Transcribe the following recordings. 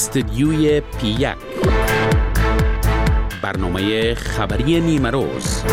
استدیوی پی1 برنامه خبری نیمه روز.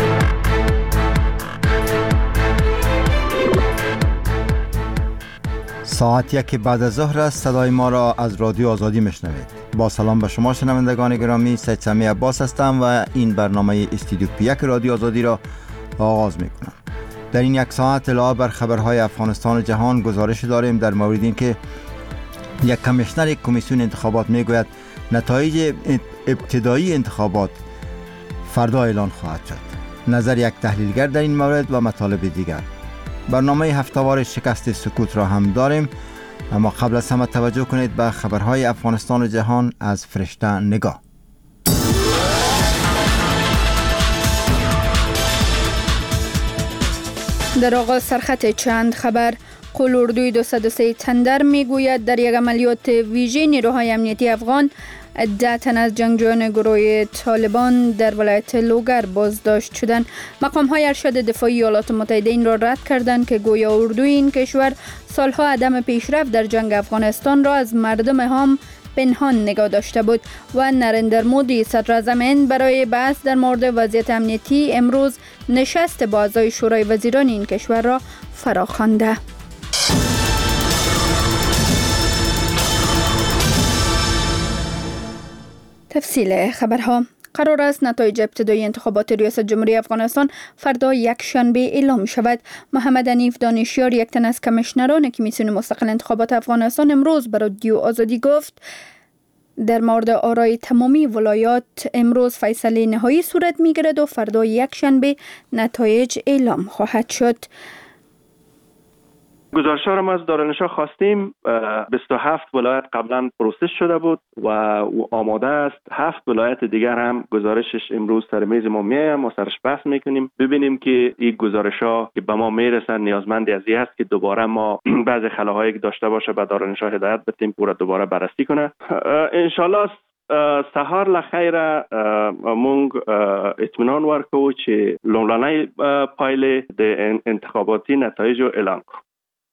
ساعت 1 بعد از ظهر است. صدای ما را از رادیو آزادی میشنوید. با سلام به شما شنوندگان گرامی، سید سمی عباس هستم و این برنامه استدیو پی1 رادیو آزادی را آغاز میکنم. در این یک ساعت علاوه بر خبرهای افغانستان و جهان گزارش داریم در مورد اینکه یک کمیشنر کمیسیون انتخابات میگوید نتایج ابتدایی انتخابات فردا اعلان خواهد شد. نظر یک تحلیلگر در این مورد و مطالب دیگر. برنامه هفته‌وار شکست سکوت را هم داریم، اما قبل از همه توجه کنید به خبرهای افغانستان و جهان از فرشته نگاه. در آغاز سرخط چند خبر. قول-اردوی 203 تندر میگوید در یک عملیات ویژه نیروهای امنیتی افغان 10 تن از جنگجویان گروه طالبان در ولایت لوگر بازداشت شدند. مقام‌های ارشد دفاعی ایالات متحده این را رد کردند که گویا اردوی این کشور سالها عدم پیشرفت در جنگ افغانستان را از مردم هم پنهان نگاه داشته بود و نریندر مودی صدراعظم هند برای بحث در مورد وضعیت امنیتی امروز نشست با اعضای شورای وزیران این کشور را فراخوانده. تفصیل خبرها. قرار است نتایج ابتدایی انتخابات ریاست جمهوری افغانستان فردا یک شنبه اعلام شود. محمد حنیف دانشیار، یک تن از کمیشنران کمیسیون مستقل انتخابات افغانستان، امروز به رادیو آزادی گفت در مورد آرای تمامی ولایات امروز فیصله نهایی صورت می‌گیرد و فردا یک شنبه نتایج اعلام خواهد شد. گزارش‌ها را ما از دارالنشا خواستیم. 27 ولایت قبلا پروسس شده بود و آماده است. 7 ولایت دیگر هم گزارشش امروز سر میز ما میاد، ما سرش بحث میکنیم ببینیم که این گزارش‌ها که به ما میرسن نیازمند از این است که دوباره ما بعضی خلاهایی که داشته باشه به دارالنشا هدایت بدیم که دوباره بررسی کنه. انشالله سهار لخیر مونږ اطمینان ورکو چې لومړنۍ پایلې د انتخاباتي نتایج اعلان کو.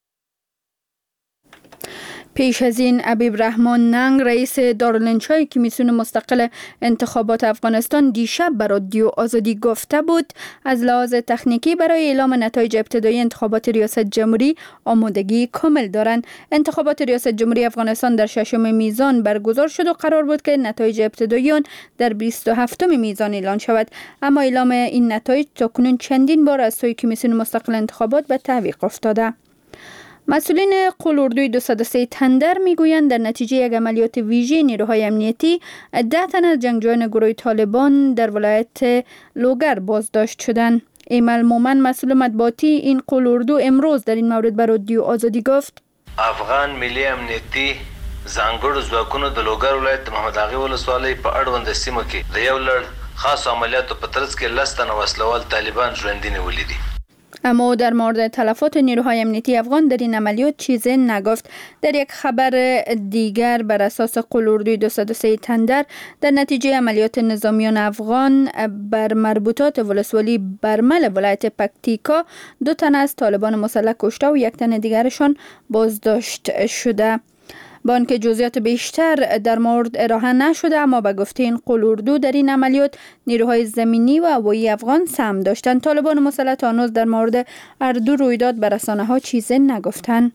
پیش از این حبیب رحمان ننگ، رئیس دارالانشای کمیسیون مستقل انتخابات افغانستان، دیشب به رادیو آزادی گفته بود از لحاظ تکنیکی برای اعلام نتایج ابتدایی انتخابات ریاست جمهوری آمادگی کامل دارند. انتخابات ریاست جمهوری افغانستان در 6 میزان برگزار شد و قرار بود که نتایج ابتدایی آن در 27 میزان اعلان شود، اما اعلام این نتایج تاکنون چندین بار از سوی کمیسیون مستقل انتخابات به تعویق افتاده. مسئولین قول-اردوی 203 تندر میگویند در نتیجه یک عملیات ویژه نیروهای امنیتی 10 تن از جنگجویان گروه طالبان در ولایت لوگر بازداشت شدند. ایمل مومن، مسئول مطبوعاتی این قول-اردو، امروز در این مورد به رادیو آزادی گفت افغان ملی امنیتی ځانګړو ځواکونو د لوګر ولایت محمد اغه ولسوالۍ په اړوند سیمه کې د یو لړ خاص عملیاتو په ترڅ کې لستن وسلوال طالبان ژوندي نیولي دي. اما در مورد تلفات نیروهای امنیتی افغان در این عملیات چیزی نگفت. در یک خبر دیگر، بر اساس قول-اردوی 203 تندر، در نتیجه عملیات نظامیان افغان بر مربوطات ولسوالی برمل ولایت پکتیکا 2 تن از طالبان مسلح کشته و 1 تن دیگرشان بازداشت شده. با آنکه جزئیات بیشتر در مورد ارائه نشده، اما به گفته این قول-اردو در این عملیات نیروهای زمینی و هوایی افغان سهم داشتند. طالبان مسلح تا هنوز در مورد هر دو رویداد به رسانه‌ها چیزی نگفتند.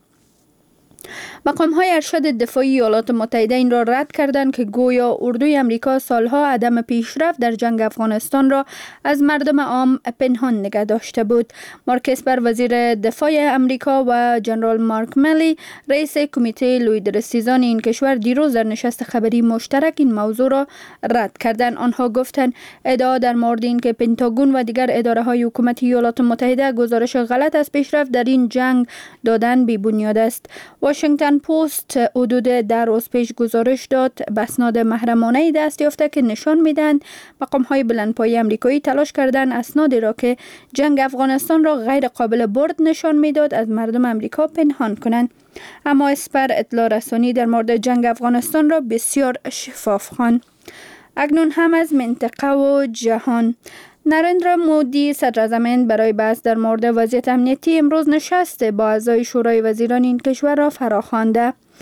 مقام‌های ارشد دفاعی ایالات متحده این را رد کردند که گویا اردوی امریکا سالها عدم پیشرفت در جنگ افغانستان را از مردم عام پنهان نگه داشته بود. مارک اسپر، وزیر دفاع امریکا، و جنرال مارک میلی، رئیس کمیته لویدرسیزان این کشور، دیروز در نشست خبری مشترک این موضوع را رد کردند. آنها گفتند ادعا در مورد این که پنتاگون و دیگر اداره‌های حکومتی ایالات متحده گزارش غلط از پیشرفت در این جنگ دادن بی بنیاد است. واشنگتن پست حدود 10 روز پیش گزارش داد به اسناد محرمانه دست یافته که نشان میدهند مقام‌های بلندپایه آمریکایی تلاش کردند اسنادی را که جنگ افغانستان را غیر قابل برد نشان میداد از مردم آمریکا پنهان کنند. اما اسپر اطلاع رسانی در مورد جنگ افغانستان را بسیار شفاف خواند. اکنون هم از منطقه و جهان. نریندر مودی صدراعظم هند برای بحث در مورد وضعیت امنیتی امروز نشست با اعضای شورای وزیران این کشور را فراخوانده.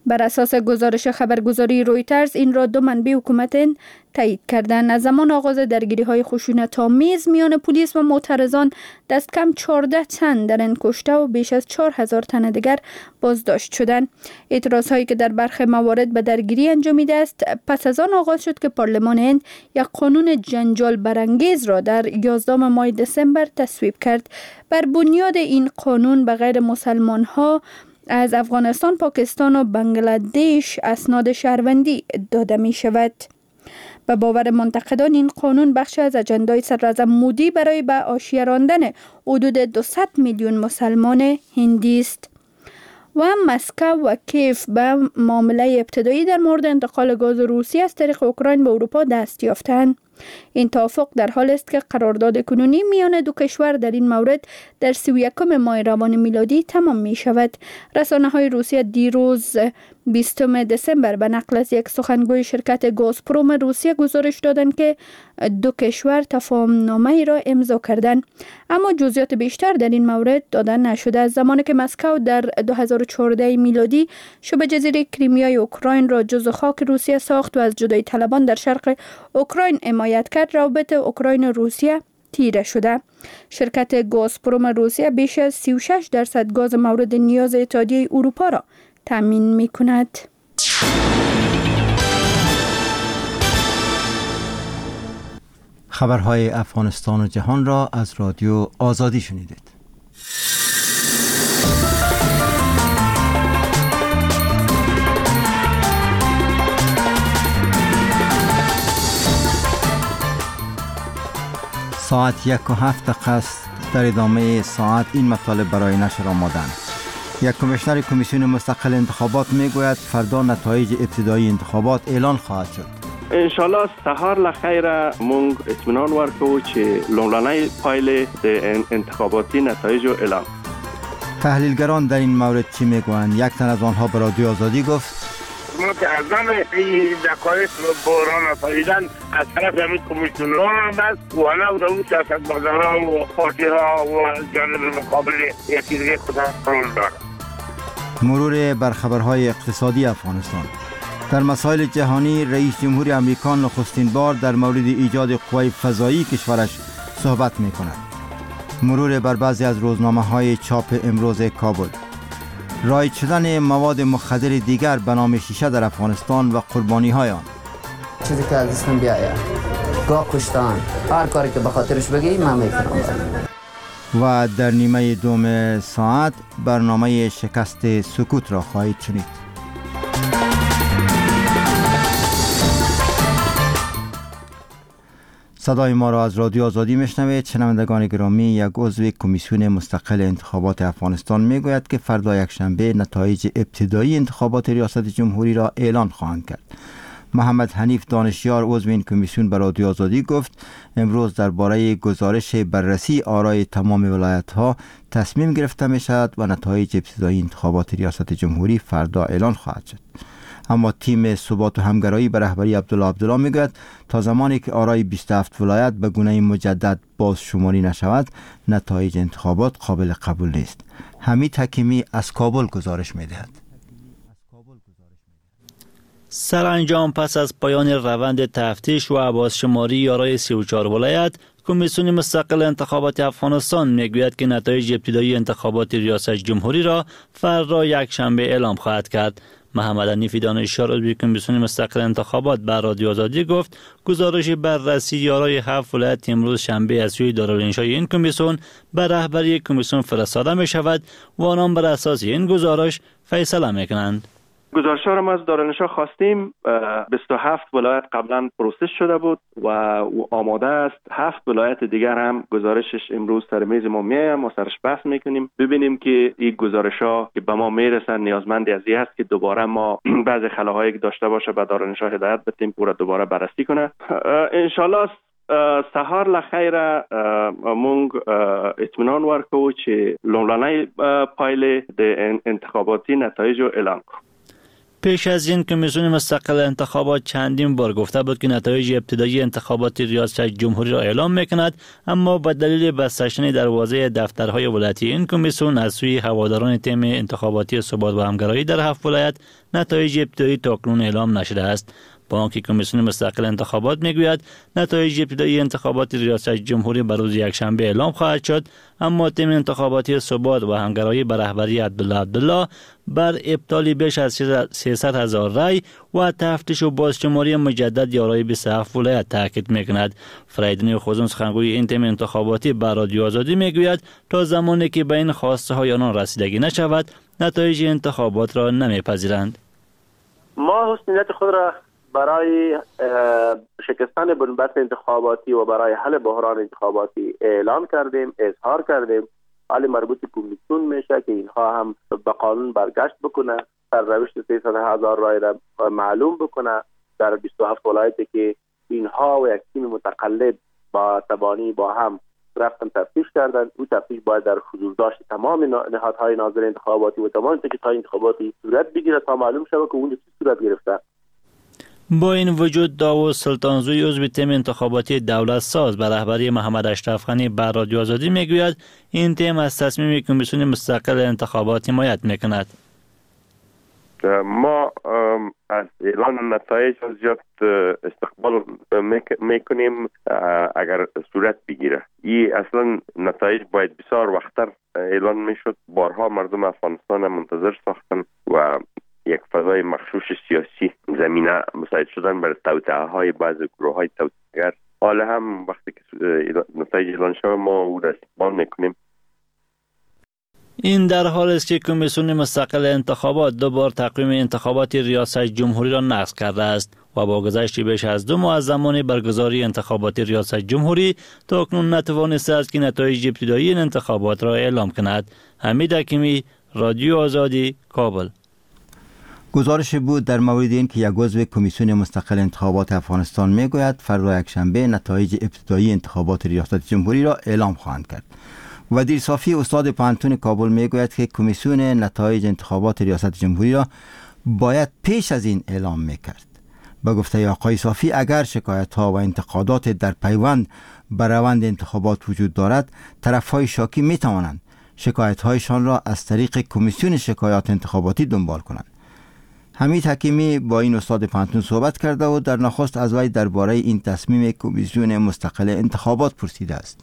بر اساس گزارش خبرگزاری رویترز این را دو منبع حکومت هند تایید کردند. از زمان آغاز درگیری‌های خشونت‌آمیز میان پلیس و معترضان دست کم 14 تن در هند کشته و بیش از 4000 تن دیگر بازداشت شدند. اعتراض‌هایی که در برخی موارد به درگیری انجامیده است پس از آن آغاز شد که پارلمان هند یک قانون جنجال برانگیز را در 11 ماه دسامبر تصویب کرد. بر بنیاد این قانون به غیر مسلمان‌ها از افغانستان، پاکستان و بنگلادش اسناد شهروندی داده می شود. به باور منتقدان این قانون بخشی از اجندای صدراعظم مودی برای به حاشیه راندن حدود 200 میلیون مسلمان هندی است. و مسکو و کیف به معامله ابتدایی در مورد انتقال گاز روسی از طریق اوکراین به اروپا دست یافتند. این توافق در حال است که قرارداد کنونی میان دو کشور در این مورد در 31 ماه روان میلادی تمام می شود. رسانه‌های روسیه دیروز 20 دسامبر به نقل از یک سخنگوی شرکت گازپروم روسیه گزارش دادند که دو کشور تفاهم‌نامه ای را امضا کردند، اما جزئیات بیشتر در این مورد داده نشده. از زمانی که مسکو در 2014 میلادی شبه جزیره کریمیای اوکراین را جزو خاک روسیه ساخت و از جدایی طلبان در شرق اوکراین حمایت کرد، روابط اوکراین و روسیه تیره شده. شرکت گازپروم روسیه بیش از 36% گاز مورد نیاز اتحادیه اروپا را تامین می کند. خبرهای افغانستان و جهان را از رادیو آزادی شنیدید. ساعت 1:07 است. در ادامه ساعت این مطالب برای نشر آمادند. یک کمیشنر کمیسیون مستقل انتخابات میگوید فردا نتایج ابتدایی انتخابات اعلان خواهد شد. انشالله سهار لخیر مونږ اطمینان ورکو چې لومړنۍ پایلې د انتخاباتی نتایج اعلان. تحلیلگران در این مورد چی میگویند؟ یک تن از آنها به رادیو آزادی گفت ما که از این دقایق بحران آفریدن از طرف همین کمیسیون‌ها بس و نه اون سیاستمداران و پارتی‌ها و جانب مقابل یکی دیگه خودم رول دارن. مرور بر خبرهای اقتصادی افغانستان. در مسائل جهانی رئیس جمهور امریکا نخستین بار در مورد ایجاد قوای فضایی کشورش صحبت می‌کند. مرور بر بعضی از روزنامه‌های چاپ امروز کابل. رایج شدن مواد مخدر دیگر به نام شیشه در افغانستان و قربانی‌های آن. چیزی که از دستم بیاید گاه کشتن هر کاری که به خاطرش بگی من میکنم. و در نیمه دوم ساعت برنامه شکست سکوت را خواهید شنید. صدای ما را از رادیو آزادی میشنوید. شنوندگان گرامی، یک عضو کمیسیون مستقل انتخابات افغانستان میگوید که فردا یکشنبه نتایج ابتدایی انتخابات ریاست جمهوری را اعلان خواهند کرد. محمد حنیف دانشیار عضو این کمیسیون به رادیو آزادی گفت امروز درباره گزارش بررسی آرای تمام ولایت‌ها تصمیم گرفته میشد و نتایج ابتدایی انتخابات ریاست جمهوری فردا اعلان خواهد شد. اما تیم ثبات و همگرایی به رهبری عبدالله میگوید تا زمانی که آرای 27 ولایت به گونه مجدد بازشماری نشود نتایج انتخابات قابل قبول نیست. حمید حکیمی از کابل گزارش میدهد. سرانجام پس از پایان روند تفتیش و بازشماری آرای 34 ولایت، کمیسیون مستقل انتخابات افغانستان میگوید که نتایج ابتدایی انتخابات ریاست جمهوری را فردا یکشنبه اعلام خواهد کرد. محمد حنیف دانشیار عضو کمیسیون مستقل انتخابات به رادیو آزادی گفت گزارش بررسی آرای 7 ولایت امروز شنبه از سوی دارالانشای این کمیسیون به رهبری کمیسیون فرستاده می شود و آنان بر اساس این گزارش فیصله می کنند. گزارش‌ها را ما از دارالانشا خواستیم. 27 ولایت قبلا پروسس شده بود و آماده است. 7 ولایت دیگر هم گزارشش امروز سر میز ما میاد. ما سرش بحث میکنیم ببینیم که این گزارش‌ها که به ما میرسن نیازمند از این است که دوباره ما بعضی خلاهایی که داشته باشه به دارالانشا هدایت بدیم که دوباره بررسی کنه. انشالله سهار لخیر مونږ اطمینان ورکو چې لومړنۍ پایلې د انتخاباتي نتایج اعلان کړو. پیش از این کمیسیون مستقل انتخابات چندین بار گفته بود که نتایج ابتدایی انتخابات ریاست جمهوری را اعلام میکند، اما به دلیل بسته شدن دروازه دفترهای ولایتی این کمیسیون از سوی هواداران تیم انتخاباتی ثبات و همگرایی در 7 ولایت نتایج ابتدایی تاکنون اعلام نشده است. با آنکه کمیسیون مستقل انتخابات میگوید نتایج ابتدایی انتخابات ریاست جمهوری بر روز یکشنبه اعلام خواهد شد، اما تیم انتخاباتی ثبات و همگرایی به رهبری عبدالله بر ابطال بیش از 300,000 رای و تفتیش و بازشماری مجدد یارای 27 ولایت تاکید میکند. فریدون خوزون سخنگوی این تیم انتخاباتی به رادیو آزادی میگوید تا زمانی که به این خواسته های آنان رسیدگی نشود نتایج انتخابات را نمیپذیرند. ما حسن نیت خود را برای شکستن بنبست انتخاباتی و برای حل بحران انتخاباتی اعلام کردیم، اظهار کردیم. حال مربوط کمیسیون میشه که اینها هم به قانون برگشت بکنه، سرنوشت 300,000 رای را معلوم بکنه در 27 ولایتی که اینها و یک تیم متقلب با تبانی با هم رفتن تفتیش کردن. او تفتیش باید در حضور داشت تمام نهادهای ناظر انتخاباتی و تمام تکیه‌های انتخاباتی صورت بگیره تا معلوم شود که اون چه صورت گرفته. با این وجود داوود سلطانزوی عضو تیم انتخاباتی دولت ساز به رهبری محمد اشرف غنی به رادیو آزادی میگوید این تیم از تصمیم کمیسیون مستقل انتخابات حمایت میکند. ما از اعلان نتایج زیاد استقبال میکنیم اگر صورت بگیره. این اصلا نتایج باید بسیار وقتر اعلان میشد. بارها مردم افغانستان منتظر ساختن و یک فضای مخشوش سیاسی زمینه مساعد شدن برای توطئه های بعض گروه های توطئه‌گر. حالا هم وقتی که نتایج اعلان شود ما او را استقبال میکنیم. این در حال است که کمیسیون مستقل انتخابات دوبار تقویم انتخابات ریاست جمهوری را نقض کرده است و با گذشت بیش از 2 ماه از زمان برگزاری انتخابات ریاست جمهوری تاکنون نتوانسته است که نتایج ابتدایی این انتخابات را اعلام کند. حمید حکیمی، رادیو آزادی، کابل. گزارش بود در مورد این که یک عضو کمیسیون مستقل انتخابات افغانستان میگوید فردا یکشنبه نتایج ابتدایی انتخابات ریاست جمهوری را اعلام خواهند کرد. ودیر صافی استاد پانتون کابل میگوید که کمیسیون نتایج انتخابات ریاست جمهوری را باید پیش از این اعلام میکرد. به گفته آقای صافی اگر شکایت ها و انتقادات در پیوند به روند انتخابات وجود دارد، طرفهای شاکی میتوانند شکایت هایشان را از طریق کمیسیون شکایات انتخاباتی دنبال کنند. حمید حکیمی با این استاد پانتون صحبت کرده و در نخست از وی درباره این تصمیم کمیسیون مستقل انتخابات پرسیده است.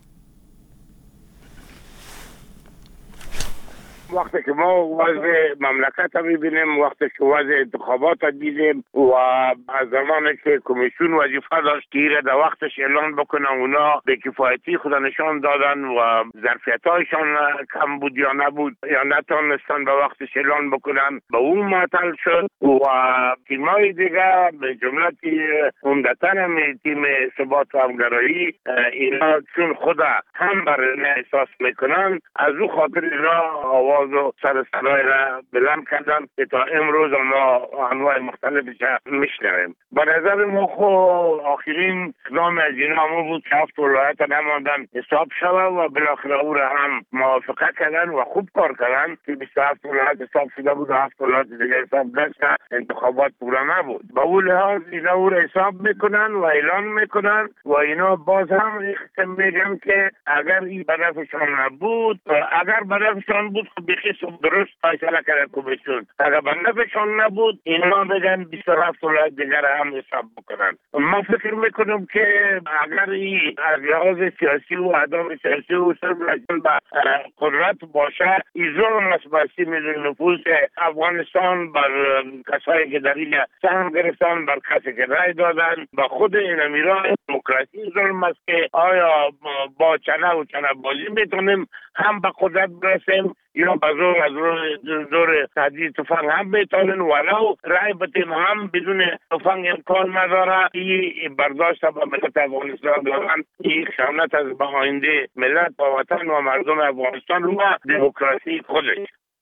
وقتی که ما وضع مملکت میبینیم، وقتی که وضع انتخابات دیدیم و از زمانی که کمیسیون وظیفه داشت که در وقتش اعلان بکنه، اونا به کفایتی خود نشان دادن و ظرفیت‌هایشان کم بود یا نبود یا نتونستن به وقتش اعلان بکنن، به اون معطل شد و تیم‌های دیگه به جمله عمدتاً تیم ثبات و همگرایی اینا چون خود هم برای احساس میکنن از او خاطر اینا آواز و سر صدای را بلند کردن که تا امروز ما انواع مختلفش میشنویم. به نظر ما آخرین اقدام از اینا همون بود که 7 ولایت نماندن حساب شود و بالاخره او را هم موافقه کردن و خوب کار کردن که 27 ولایت حساب شده بود و 7 ولایت دیگه حساب نشد. انتخابات پورا نبود. با اون لحاظ اینا او را حساب میکنن و اعلان میکنن و اینا باز هم میگن که اگر این به نفعشان نبود، اگر به نفعشان بود بخیص درست فیصله کرده کمیسیون، اگر به نفعشان نبود اینا بگن 27 ولایت دیگر هم حساب بکنن. ما فکر میکنم که اگر این از لحاظ سیاسی و عدم سیاسی و صرف به قدرت باشه، این ظلم است بر 30 میلیون نفوس افغانستان بر کسایی که در این سهم گرفتن، بر کسی که رای دادن، با خود این امیران دموکراسی ظلم است که آیا با چنه و چنه بازی میتونیم هم به قدرت برسیم یا به زور تهدید تفنگ هم میتونیم، ولو رای بتیم هم بدون تفنگ امکان نداره. این برداشت به ملت افغانستان دارن، این خیانت از به آینده ملت و وطن و مردم افغانستان و دموکراسی خودش.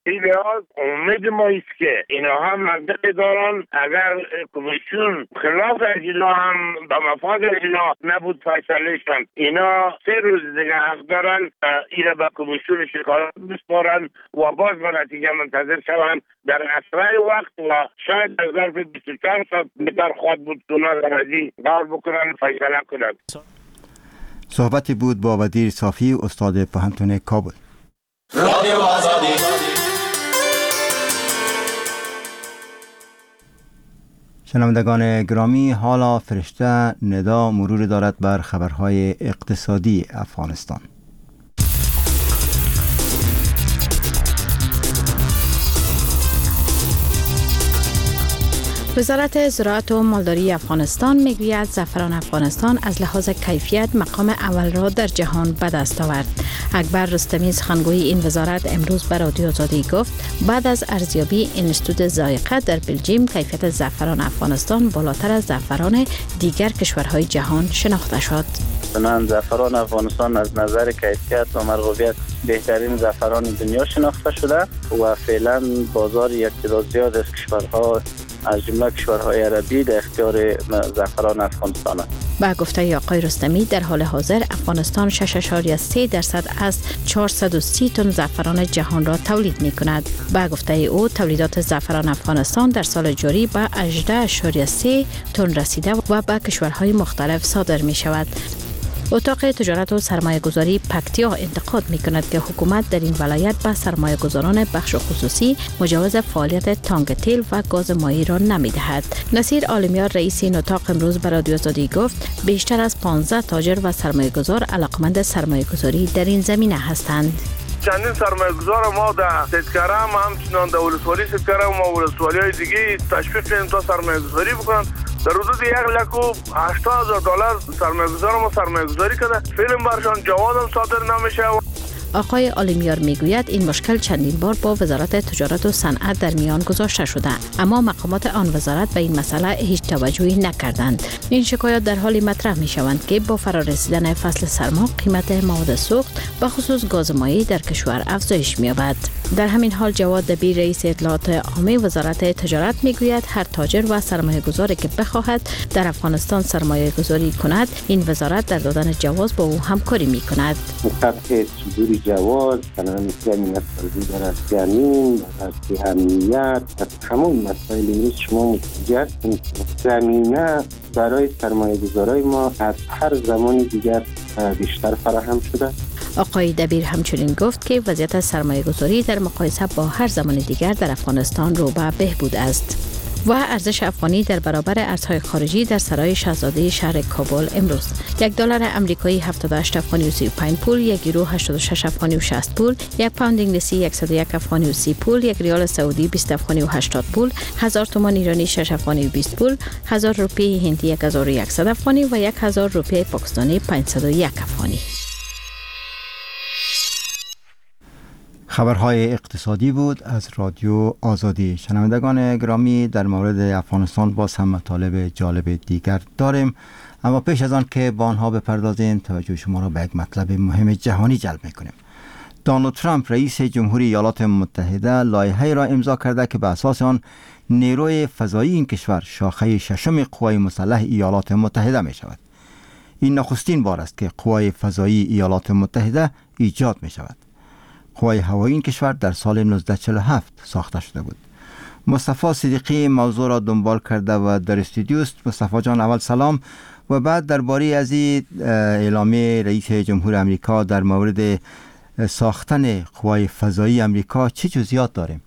این لحاظ امید ما است که اینا هم منطقه دارن. اگر کمیسیون خلاف از اینا هم به مفاد اینا نبود فیصلهشان، اینا 3 روز دیگه حق دارن اینا به کمیسیون شکایت بسپارن و باز به نتیجه منتظر شوند. در اسرع وقت و شاید در ظرف 24 ساعت بهتر خواهد بود که اونا در ازی دار بکنن فیصله کنند. صحبتی بود با وزیر صافی استاد پوهنتون کابل. رادیو آزادی. شنوندگان گرامی، حالا فرشته ندا مرور دارد بر خبرهای اقتصادی افغانستان. وزارت زراعت و مالداری افغانستان میگوید زعفران افغانستان از لحاظ کیفیت مقام اول را در جهان به دست آورد. اکبر رستمی سخنگوی این وزارت امروز به رادیو آزادی گفت بعد از ارزیابی انستیتوت ذائقه در بلژیم کیفیت زعفران افغانستان بالاتر از زعفران دیگر کشورهای جهان شناخته شد. چنان زعفران افغانستان از نظر کیفیت و مرغوبیت بهترین زعفران دنیا شناخته شده و فعلا بازار یک تعداد زیاد از کشورها از جمله کشورهای عربی در اختیار زعفران افغانستان است. با گفته آقای رستمی در حال حاضر افغانستان 6.3% از 430 تن زعفران جهان را تولید می کند. با گفته او تولیدات زعفران افغانستان در سال جاری به 18.3 تن رسیده و به کشورهای مختلف صادر می شود. اتاق تجارت و سرمایه گذاری پکتیا انتقاد می کند که حکومت در این ولایت به سرمایه گذاران بخش خصوصی مجوز فعالیت تانک تیل و گاز مایع را نمی دهد. نصیر عالمیار رئیس این اتاق امروز به رادیو آزادی گفت بیشتر از 15 تاجر و سرمایه گذار علاقمند سرمایه گذاری در این زمینه هستند. چندین سرمایه گذار ما در سیدکرم همچنان در ولسوالی سیدکرم و ولسوالی های دیگه تشویق کنیم تا سرمایه گذاری بکنن. در حدود $180,000 سرمایه گذار ما سرمایه گذاری کرده، فیلم برشان جواز هم صادر نمیشه. آقای عالمیار میگوید این مشکل چندین بار با وزارت تجارت و صنعت در میان گذاشته شده، اما مقامات آن وزارت به این مسئله هیچ توجهی نکردند. این شکایات در حالی مطرح می شوند که با فرارسیدن فصل سرما قیمت مواد سوخت به خصوص گاز مایع در کشور افزایش می‌یابد. در همین حال جواد دبیر رئیس اطلاعات عامه وزارت تجارت میگوید هر تاجر و سرمایه گذاری که بخواهد در افغانستان سرمایه گذاری کند این وزارت در دادن جواز با او همکاری می کند. جواز، قانون زمینت سازی در زمین، از امنیت، از همون مسائلی شما متوجه هستیم. زمینه برای سرمایه گذارای ما از هر زمانی دیگر بیشتر فراهم شده. آقای دبیر همچنین گفت که وضعیت سرمایه گذاری در مقایسه با هر زمان دیگر در افغانستان رو به بهبود است. و ارزش افغانی در برابر ارزهای خارجی در سرای شاهزاده شهر کابل امروز $1 آمریکایی 78 افغانی و 35 پول، 1 یورو 86 افغانی و 60 پول، 1 پوند انگلیسی 101 افغانی و 30 پول، 1 ریال سعودی 20 افغانی و 80 پول، 1000 تومان ایرانی 6 افغانی و 20 پول، 1000 روپیه هندی 1100 افغانی و 1000 روپیه پاکستانی 501 افغانی. خبرهای اقتصادی بود از رادیو آزادی. شنوندگان گرامی، در مورد افغانستان باز هم مطالب جالب دیگر داریم، اما پیش از آن که با آنها بپردازیم توجه شما را به یک مطلب مهم جهانی جلب میکنیم. دونالد ترامپ رئیس جمهوری ایالات متحده لایحه‌ای را امضا کرده که به اساس آن نیروی فضایی این کشور شاخه ششم قوای مسلح ایالات متحده می شود. این نخستین بار است که قوای فضایی ایالات متحده ایجاد می شود. قوای هوایی این کشور در سال 1947 ساخته شده بود. مصطفی صدیقی موضوع را دنبال کرده و در استودیو است. مصطفی جان، اول سلام و بعد درباره از این اعلامیه رئیس جمهور امریکا در مورد ساختن قوای فضایی امریکا چه جزئیات داریم؟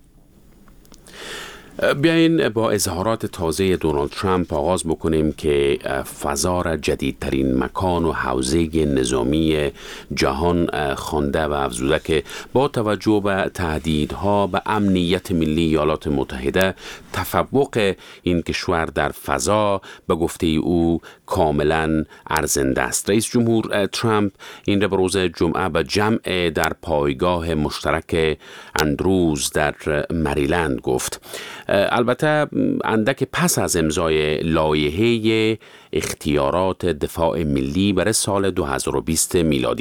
بیاین با اظهارات تازه دونالد ترامپ آغاز بکنیم که فضا را جدیدترین مکان و حوزه نظامی جهان خوانده و افزوده که با توجه به تهدیدها به امنیت ملی ایالات متحده تفوق این کشور در فضا به گفته او کاملا ارزنده است. رئیس جمهور ترامپ این را به روز جمعه به جمع در پایگاه مشترک اندروز در مریلند گفت. البته اندک پس از امضای لایحه اختیارات دفاع ملی برای سال 2020 میلادی.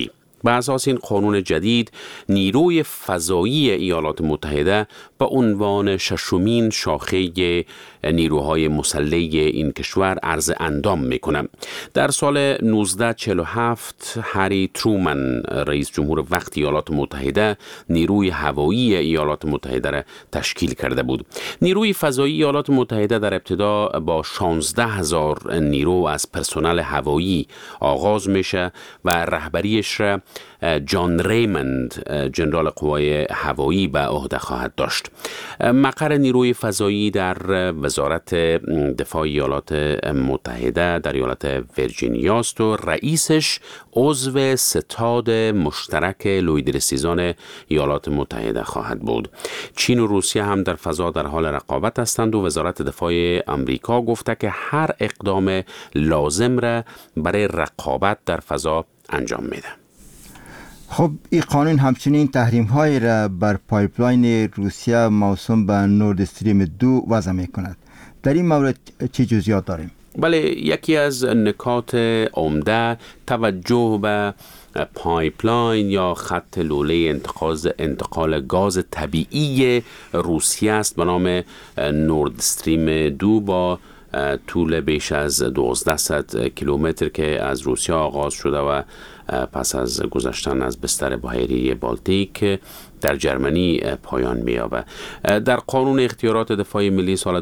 به اساس این قانون جدید نیروی فضایی ایالات متحده به عنوان ششمین شاخه نیروهای مسلح این کشور عرض اندام میکنه. در سال 1947 هری ترومن رئیس جمهور وقت ایالات متحده نیروی هوایی ایالات متحده را تشکیل کرده بود. نیروی فضایی ایالات متحده در ابتدا با 16,000 نیرو از پرسنل هوایی آغاز میشه و رهبریش را جان ریموند ژنرال قوای هوایی به عهده خواهد داشت. مقر نیروی فضایی در وزارت دفاع ایالات متحده در ایالت ویرجینیا است و رئیسش عضو ستاد مشترک لویدرسیزان ایالات متحده خواهد بود. چین و روسیه هم در فضا در حال رقابت هستند و وزارت دفاع آمریکا گفته که هر اقدام لازم را برای رقابت در فضا انجام میده. خب این قانون همچنین تحریم های را بر پایپلاین روسیه موسوم به نورد استریم 2 وضع می کند. در این مورد چه جزئیات داریم؟ بله، یکی از نکات عمده توجه به پایپلاین یا خط لوله انتقال گاز طبیعی روسیه است به نام نورد استریم 2 با طول بیش از 1200 کیلومتر که از روسیه آغاز شده و پس از گذشتن از بستر بحیره بالتیک در جرمنی پایان می‌یابد. در قانون اختیارات دفاع ملی سال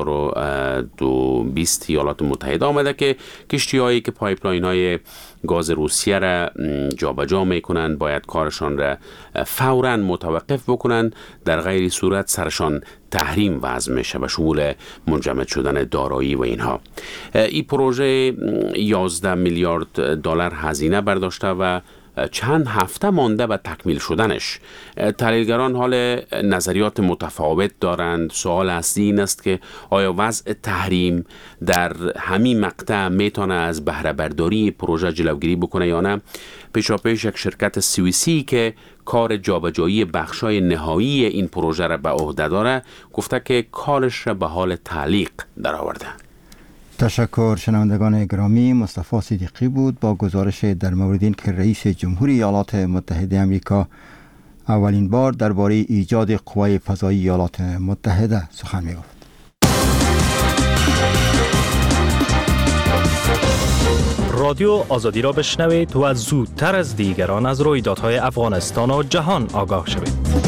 2020 ایالات متحده آمده که کشتی‌هایی که پایپلاین‌های گاز روسیه را جابجا می‌کنند باید کارشان را فوراً متوقف بکنند، در غیر صورت سرشان تحریم وضع میشه به شمول منجمد شدن دارایی و اینها. این پروژه 11 میلیارد دلار هزینه برداشته و چند هفته مانده به تکمیل شدنش. تحلیلگران حال نظریات متفاوت دارند. سوال اصلی این است که آیا وضع تحریم در همین مقطع میتونه از بهره برداری پروژه جلوگیری بکنه یا نه؟ پیشاپیش یک شرکت سوئیسی که کار جابجایی بخشای نهایی این پروژه را به عهده داره گفته که کارش را به حال تعلیق درآورده. تشکر. شنوندگان گرامی، مصطفی صدیقی بود با گزارش در مورد این که رئیس جمهوری ایالات متحده آمریکا اولین بار درباره ایجاد قوای فضایی ایالات متحده سخن می‌گفت. رادیو آزادی را بشنوید و زودتر از دیگران از رویدادهای افغانستان و جهان آگاه شوید.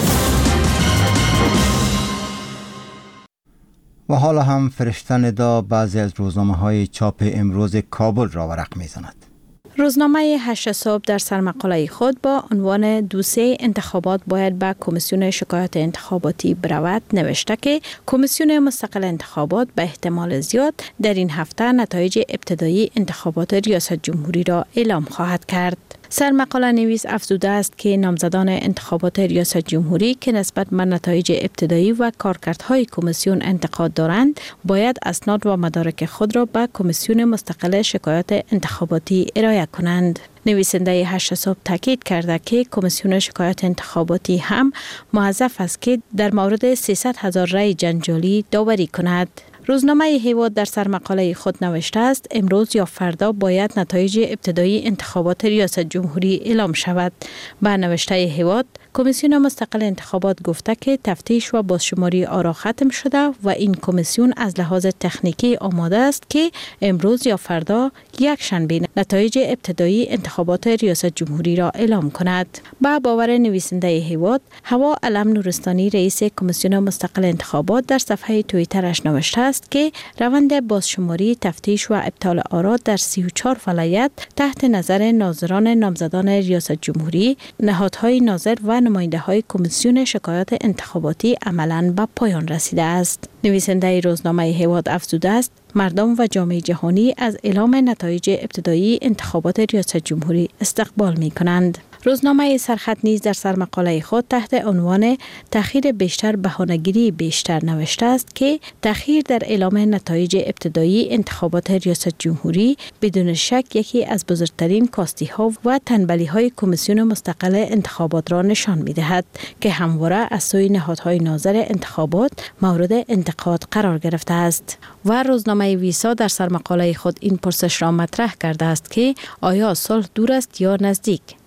و حالا هم فرشته ندا بعضی از روزنامه‌های چاپ امروز کابل را ورق می‌زند. روزنامه 8 صبح در سرمقاله خود با عنوان دوسیه انتخابات باید به کمیسیون شکایات انتخاباتی برود نوشته که کمیسیون مستقل انتخابات به احتمال زیاد در این هفته نتایج ابتدایی انتخابات ریاست جمهوری را اعلام خواهد کرد. سرمقاله نویس افزوده است که نامزدان انتخابات ریاست جمهوری که نسبت به نتایج ابتدایی و کارکردهای کمیسیون انتقاد دارند باید اسناد و مدارک خود را به کمیسیون مستقل شکایات انتخاباتی ارائه کنند. نویسنده 8 صبح تاکید کرده که کمیسیون شکایات انتخاباتی هم موظف است که در مورد 300,000 رای جنجالی داوری کند. روزنامه هیواد در سرمقاله خود نوشته است امروز یا فردا باید نتایج ابتدایی انتخابات ریاست جمهوری اعلام شود. با نوشته هیواد کمیسیون مستقل انتخابات گفته که تفتیش و بازشماری آرا ختم شده و این کمیسیون از لحاظ تکنیکی آماده است که امروز یا فردا یک شنبه نتایج ابتدایی انتخابات ریاست جمهوری را اعلام کند. با باور نویسنده هیواد، هوا علم نورستانی رئیس کمیسیون مستقل انتخابات در صفحه توییترش نوشته است که روند بازشماری، تفتیش و ابطال آرا در 34 ولایت تحت نظر ناظران نامزدان ریاست جمهوری، نهادهای ناظر و نماینده های کمیسیون شکایات انتخاباتی عملاً به پایان رسیده است. نویسنده روزنامه هیواد افزوده است مردم و جامعه جهانی از اعلام نتایج ابتدایی انتخابات ریاست جمهوری استقبال می کنند. روزنامه سرخط نیز در سرمقاله خود تحت عنوان تأخیر بیشتر بهانه‌گیری بیشتر نوشته است که تأخیر در اعلام نتایج ابتدایی انتخابات ریاست جمهوری بدون شک یکی از بزرگترین کاستی‌ها و تنبلی‌های کمیسیون مستقل انتخابات را نشان می‌دهد که همواره از سوی نهادهای ناظر انتخابات مورد انتقاد قرار گرفته است. و روزنامه ویسا در سرمقاله خود این پرسش را مطرح کرده است که آیا صلح دور است یا نزدیک؟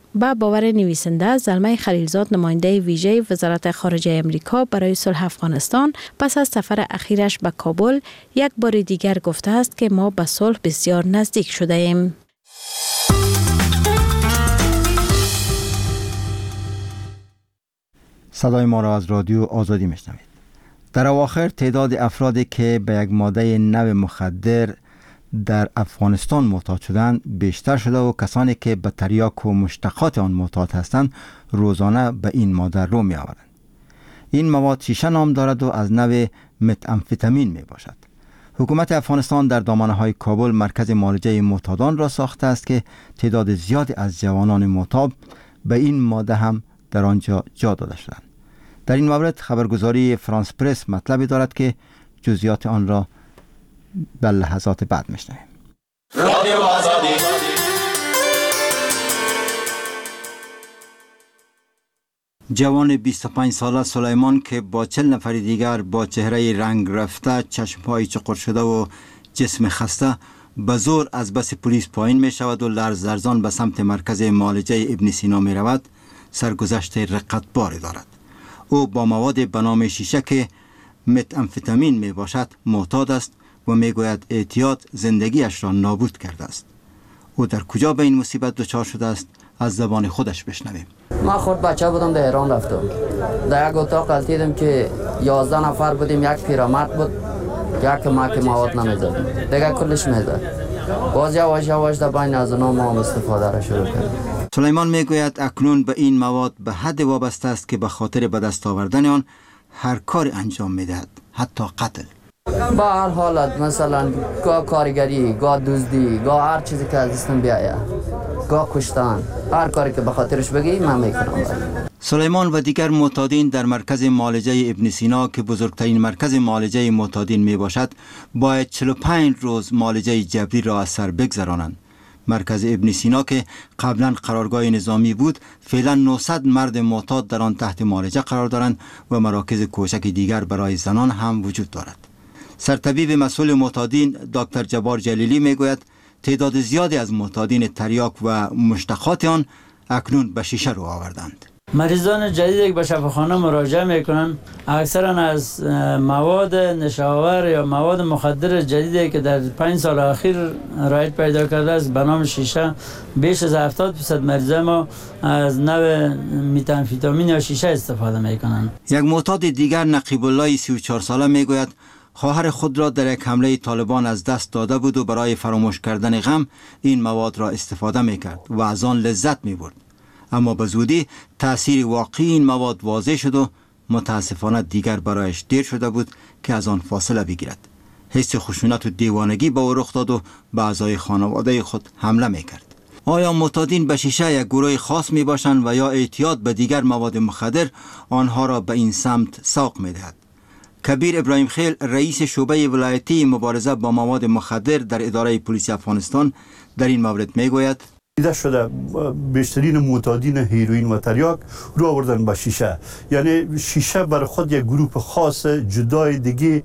با باور نویسنده، زلمه خلیلزاد نماینده ویژه وزارت خارجه امریکا برای صلح افغانستان پس از سفر اخیرش به کابل یک بار دیگر گفته است که ما به صلح بسیار نزدیک شده ایم. صدای ما را از رادیو آزادی میشنوید. در اواخر تعداد افرادی که به یک ماده نو مخدر در افغانستان معتاد شدند بیشتر شده و کسانی که به تریاک و مشتقات آن معتاد هستند روزانه به این ماده رو می آورند. این مواد شیشه نام دارد و از نوع متامفتامین می باشد. حکومت افغانستان در دامنه های کابل مرکز معالجه معتادان را ساخته است که تعداد زیادی از جوانان معتاد به این ماده هم در آنجا جا داده شدند. در این مورد خبرگزاری فرانس پرس مطلبی دارد که جزئیات آن را در لحظات بعد میشنویم. رادیو آزادی. جوان 25 ساله سلیمان که با 40 نفر دیگر با چهره رنگ رفته، چشم‌های چقر شده و جسم خسته به زور از بس پلیس پایین می شود و لرز لرزان به سمت مرکز معالجه ابن سینا می رود، سرگذشت رقتباری دارد. او با مواد به نام شیشه که متامفتامین می باشد معتاد است و می گوید اعتیاد زندگیش را نابود کرده است. او در کجا به این مصیبت دچار شده است؟ از زبان خودش بشنویم. ما خود بچه بودم در ایران رفتم. در یک اتاق قلتیدم که 11 نفر بودیم، یک پیرمرد بود، یک ما که مواد نمیزدیم، دیگه کلش میزد. باز یواش یواش در بین از اونا ما هم استفاده را شروع کردیم. سلیمان میگوید اکنون به این مواد به حد وابسته است که به خاطر به دست آوردن آن هر کاری انجام میدهد، حتی قتل. با هر حالت، مثلا گاه کارگری، گاه دزدی، گاه هر چیزی که از دستم بیاید، گاه کشتن، هر کاری که به خاطرش بگی من میکنم. سلیمان و دیگر معتادین در مرکز معالجه ابن سینا که بزرگترین مرکز معالجه معتادین می باشد باید 45 روز معالجه جبری را از سر بگذرانند. مرکز ابن سینا که قبلا قرارگاه نظامی بود فعلا 900 مرد معتاد در آن تحت معالجه قرار دارند و مراکز کوچک دیگر برای زنان هم وجود دارد. سرطبیب مسئول معتادین دکتر جبار جلیلی میگوید تعداد زیادی از معتادین تریاک و مشتقات آن اکنون به شیشه رو آوردند. مریضان جدیدی که به شفاخانه مراجعه میکنن اکثرا از مواد نشاور یا مواد مخدر جدیدی که در 5 سال اخیر رایج پیدا کرده است به نام شیشه، بیش از 70% مریضای ما از نوع متامفتامین یا شیشه استفاده میکنن. یک معتاد دیگر نقیب الله 34 ساله میگوید خواهر خود را در یک حمله طالبان از دست داده بود و برای فراموش کردن غم این مواد را استفاده میکرد و از آن لذت میبرد. اما به زودی تأثیر واقعی این مواد واضح شد و متاسفانه دیگر برایش دیر شده بود که از آن فاصله بگیرد. حس خشونت و دیوانگی به او رخ داد و به اعضای خانواده خود حمله میکرد. آیا معتادین به شیشه یک گروه خاص می باشند و یا اعتیاد به دیگر مواد مخدر آنها را به این سمت ساق میدهد؟ کبیر ابراهیم خیل رئیس شعبه ولایتی مبارزه با مواد مخدر در اداره پلیس افغانستان در این مورد میگوید دیده شده بیشترین معتادین هیروئین و تریاک رو آوردن به شیشه. یعنی شیشه بر خود یک گروه خاص جدای دیگه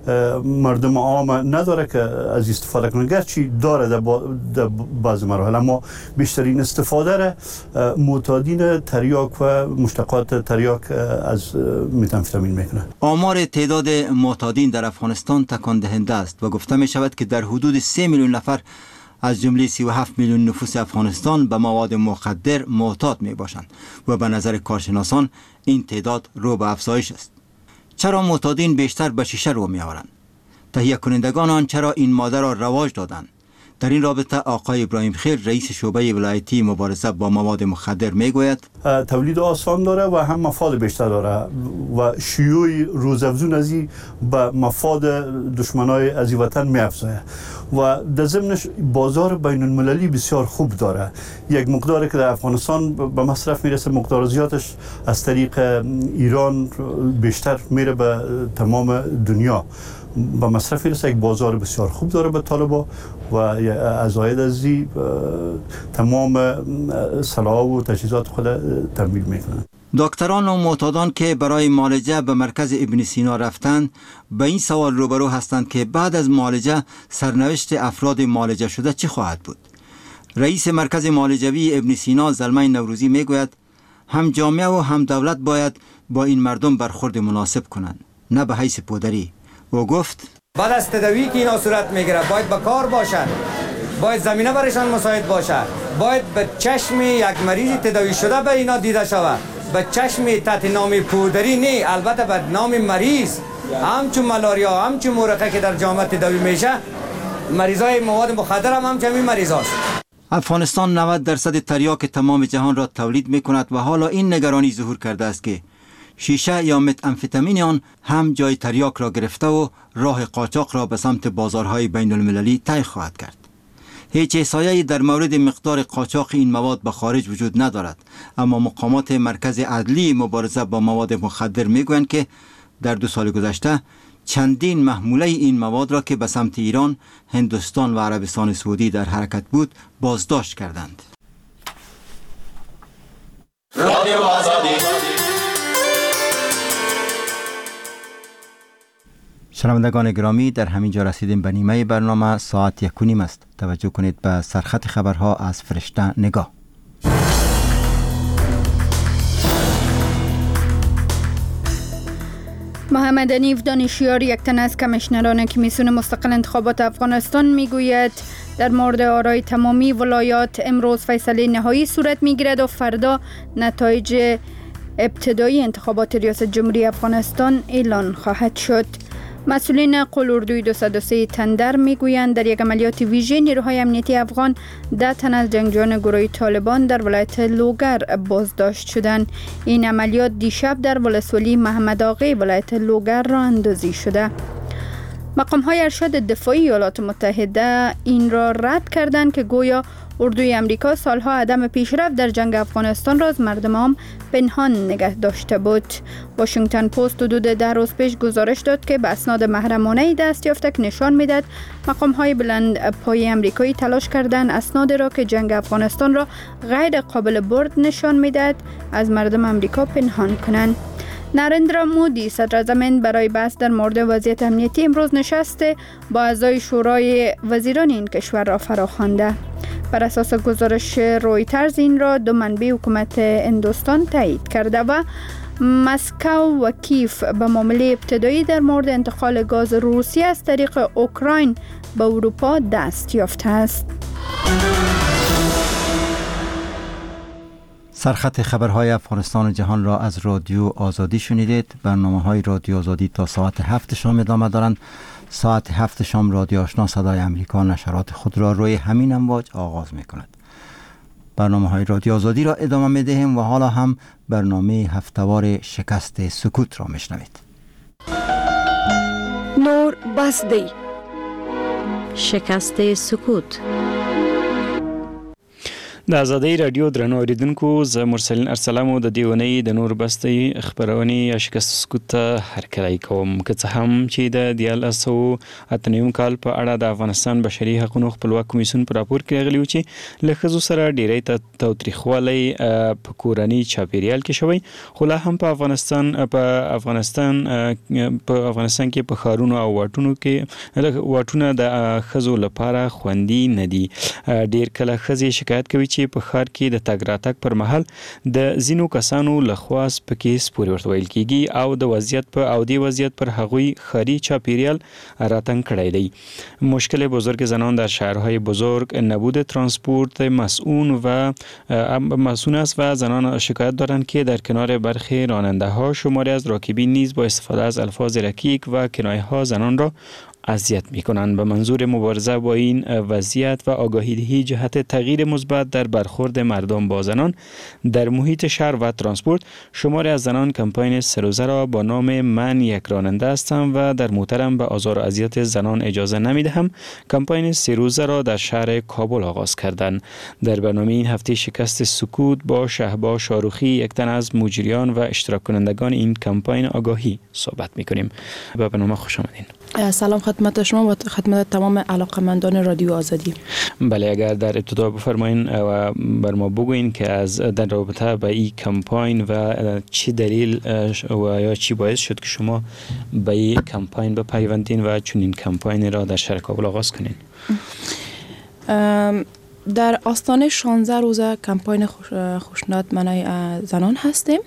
مردم عام نداره که از استفاده کنه، گرچه داره در بعض مراحل، اما بیشترین استفاده را معتادین تریاک و مشتقات تریاک از متامفتامین میکنه. آمار تعداد معتادین در افغانستان تکان دهنده است و گفته می شود که در حدود 3 میلیون نفر از جمله 37 میلیون نفوس افغانستان به مواد مخدر معتاد می باشند و به نظر کارشناسان این تعداد رو به افزایش است. چرا معتادین بیشتر به شیشه رو می آورند؟ تهیه کنندگان آن چرا این ماده را رواج دادند؟ در این رابطه آقای ابراهیم خیل رئیس شعبه ولایتی مبارزه با مواد مخدر می گوید تولید آسان داره و هم مفاد بیشتر داره و شیوع روزافزون از این به مفاد دشمنای از وطن می افزاید و در ضمنش بازار بین المللی بسیار خوب داره. یک مقداری که در افغانستان به مصرف میرسه، مقدار زیادش از طریق ایران بیشتر میره به تمام دنیا به مصرف میرسه. یک بازار بسیار خوب داره به طالبا و از عاید از تمام سلاح و تجهیزات خود تمویل میکنن. دکتران و معتادان که برای معالجه به مرکز ابن سینا رفتند به این سوال روبرو هستند که بعد از معالجه سرنوشت افراد معالجه شده چی خواهد بود؟ رئیس مرکز معالجوی ابن سینا زلمه نوروزی میگوید هم جامعه و هم دولت باید با این مردم برخورد مناسب کنند، نه به حیث پودری. او گفت بعد از تداوی که اینا صورت میگیره باید به کار باشد، باید زمینه برایشان مساعد باشد، باید به چشم یک مریض تداوی شده به اینا دیده شود، به چشم تحت نام پودری نه، البته به نام مریض. همچون ملاریا، همچون مورخه که در جامعه تداوی میشه، مریضای مواد مخدر هم همچنین مریض هست. افغانستان 90% تریاک تمام جهان را تولید می کند و حالا این نگرانی ظهور کرده است که شیشه یا متامفتامین آن هم جای تریاک را گرفته و راه قاچاق را به سمت بازارهای بین المللی طی خواهد کرد. هیچ احصایه‌ای در مورد مقدار قاچاق این مواد به خارج وجود ندارد، اما مقامات مرکز عدلی مبارزه با مواد مخدر میگویند که در 2 سال گذشته چندین محموله این مواد را که به سمت ایران، هندوستان و عربستان سعودی در حرکت بود بازداشت کردند. رادیو آزادی. شنوندگان گرامی، در همین جا رسیدیم به نیمه برنامه. ساعت 1:30 است. توجه کنید به سرخط خبرها از فرشته نگاه. محمد حنیف دانشیار، یک تن از کمیشنران کمیسیون مستقل انتخابات افغانستان، میگوید در مورد آرای تمامی ولایات امروز فیصله نهایی صورت میگیرد و فردا نتایج ابتدایی انتخابات ریاست جمهوری افغانستان اعلان خواهد شد. مسئولین قلوردوی 203 تندر میگویند در یک عملیات ویژه نیروهای امنیتی افغان 10 تن از جنگجویان گروه طالبان در ولایت لوگر بازداشت شدند. این عملیات دیشب در ولسوالی محمد آقای ولایت لوگر راه اندازی شده. مقام‌های ارشد دفاعی ایالات متحده این را رد کردند که گویا اردوی امریکا سالها عدم پیشرفت در جنگ افغانستان را از مردم پنهان نگه داشته بود. واشنگتن پست حدود 10 روز پیش گزارش داد که به اسناد محرمانه دست یافته که نشان میداد مقام‌های بلند پای امریکایی تلاش کردند اسناد را که جنگ افغانستان را غیر قابل برد نشان میداد از مردم امریکا پنهان کنند. نریندرا مودی صدر اعظم برای بحث در مورد وضعیت امنیتی امروز نشسته با اعضای شورای وزیران این کشور را فراخوانده. بر اساس گزارش رویترز این را 2 منبع حکومت هندوستان تایید کرده و مسکو و کیف به معامله ابتدایی در مورد انتقال گاز روسیه از طریق اوکراین به اروپا دست یافته است. سرخط خبرهای افغانستان و جهان را از رادیو آزادی شنیدید. برنامه‌های رادیو آزادی تا ساعت 7 شام ادامه دارند. ساعت 7 شام رادیو آشنا صدای امریکا نشرات خود را روی همین امواج آغاز می‌کند. برنامه‌های رادیو آزادی را ادامه می‌دهیم و حالا هم برنامه هفته‌وار شکست سکوت را می‌شنوید. نور بسدی شکست سکوت. د آزادۍ رادیو درنو اوریدونکو، زه مرسلین ارسلم د دې اونۍ د نور بستۍ خبرونې یا شکست سکوت ته هرکلی کوم. که څه هم چې د 1998 کال په اړه د افغانستان بشري حقوقو خپلواک کمیسیون په راپور کې راغلی و چې له ښځو سره ډیری تاوتریخوالی په کورني چاپیریال کې شوی، خو لا هم په افغانستان کې په ښارونو او واټونه د ښځو لپاره خوندي نه دي. ډیر کله ښځې شکایت کوي چې په ښار کې د تګ راتګ پر مهال د ځینو کسانو لخوا سپکې سپورې ورته ویل کیږي او د وضعیت پر هغوی ښاري چاپیریال راتنگ کړی دی. مشکل بزرگ زنان در شهرهای بزرگ نبود ترانسپورت مسئول است و زنان شکایت دارند که در کنار برخی راننده ها شماری از راکبین نیز با استفاده از الفاظ رکیک و کنایه ها زنان را اذیت می‌کنند. به منظور مبارزه با این وضعیت و آگاهی دهی جهت تغییر مثبت در برخورد مردم با زنان در محیط شهر و ترانسپورت، شماری از زنان کمپین 3 روزه را با نام من یک راننده هستم و در موترم به آزار و اذیت زنان اجازه نمیدهم کمپین 3 روزه را در شهر کابل آغاز کردند. در برنامه این هفته شکست سکوت با شهبا شاروخی، یک تن از مجریان و اشتراک کنندگان این کمپین آگاهی صحبت می‌کنیم. به برنامه خوش آمدین. سلام خدمت شما و خدمت تمام علاقمندان رادیو آزادی. بله، اگر در ابتدا بفرمایین و بر ما بگوین که از در رابطه با این کمپین و چی دلیل و یا چی باعث شد که شما به این کمپین بپیوندین و چنین کمپین را در شهر کابل آغاز کنین؟ در آستانه 16 روزه کمپاین خشونت منع زنان هستیم.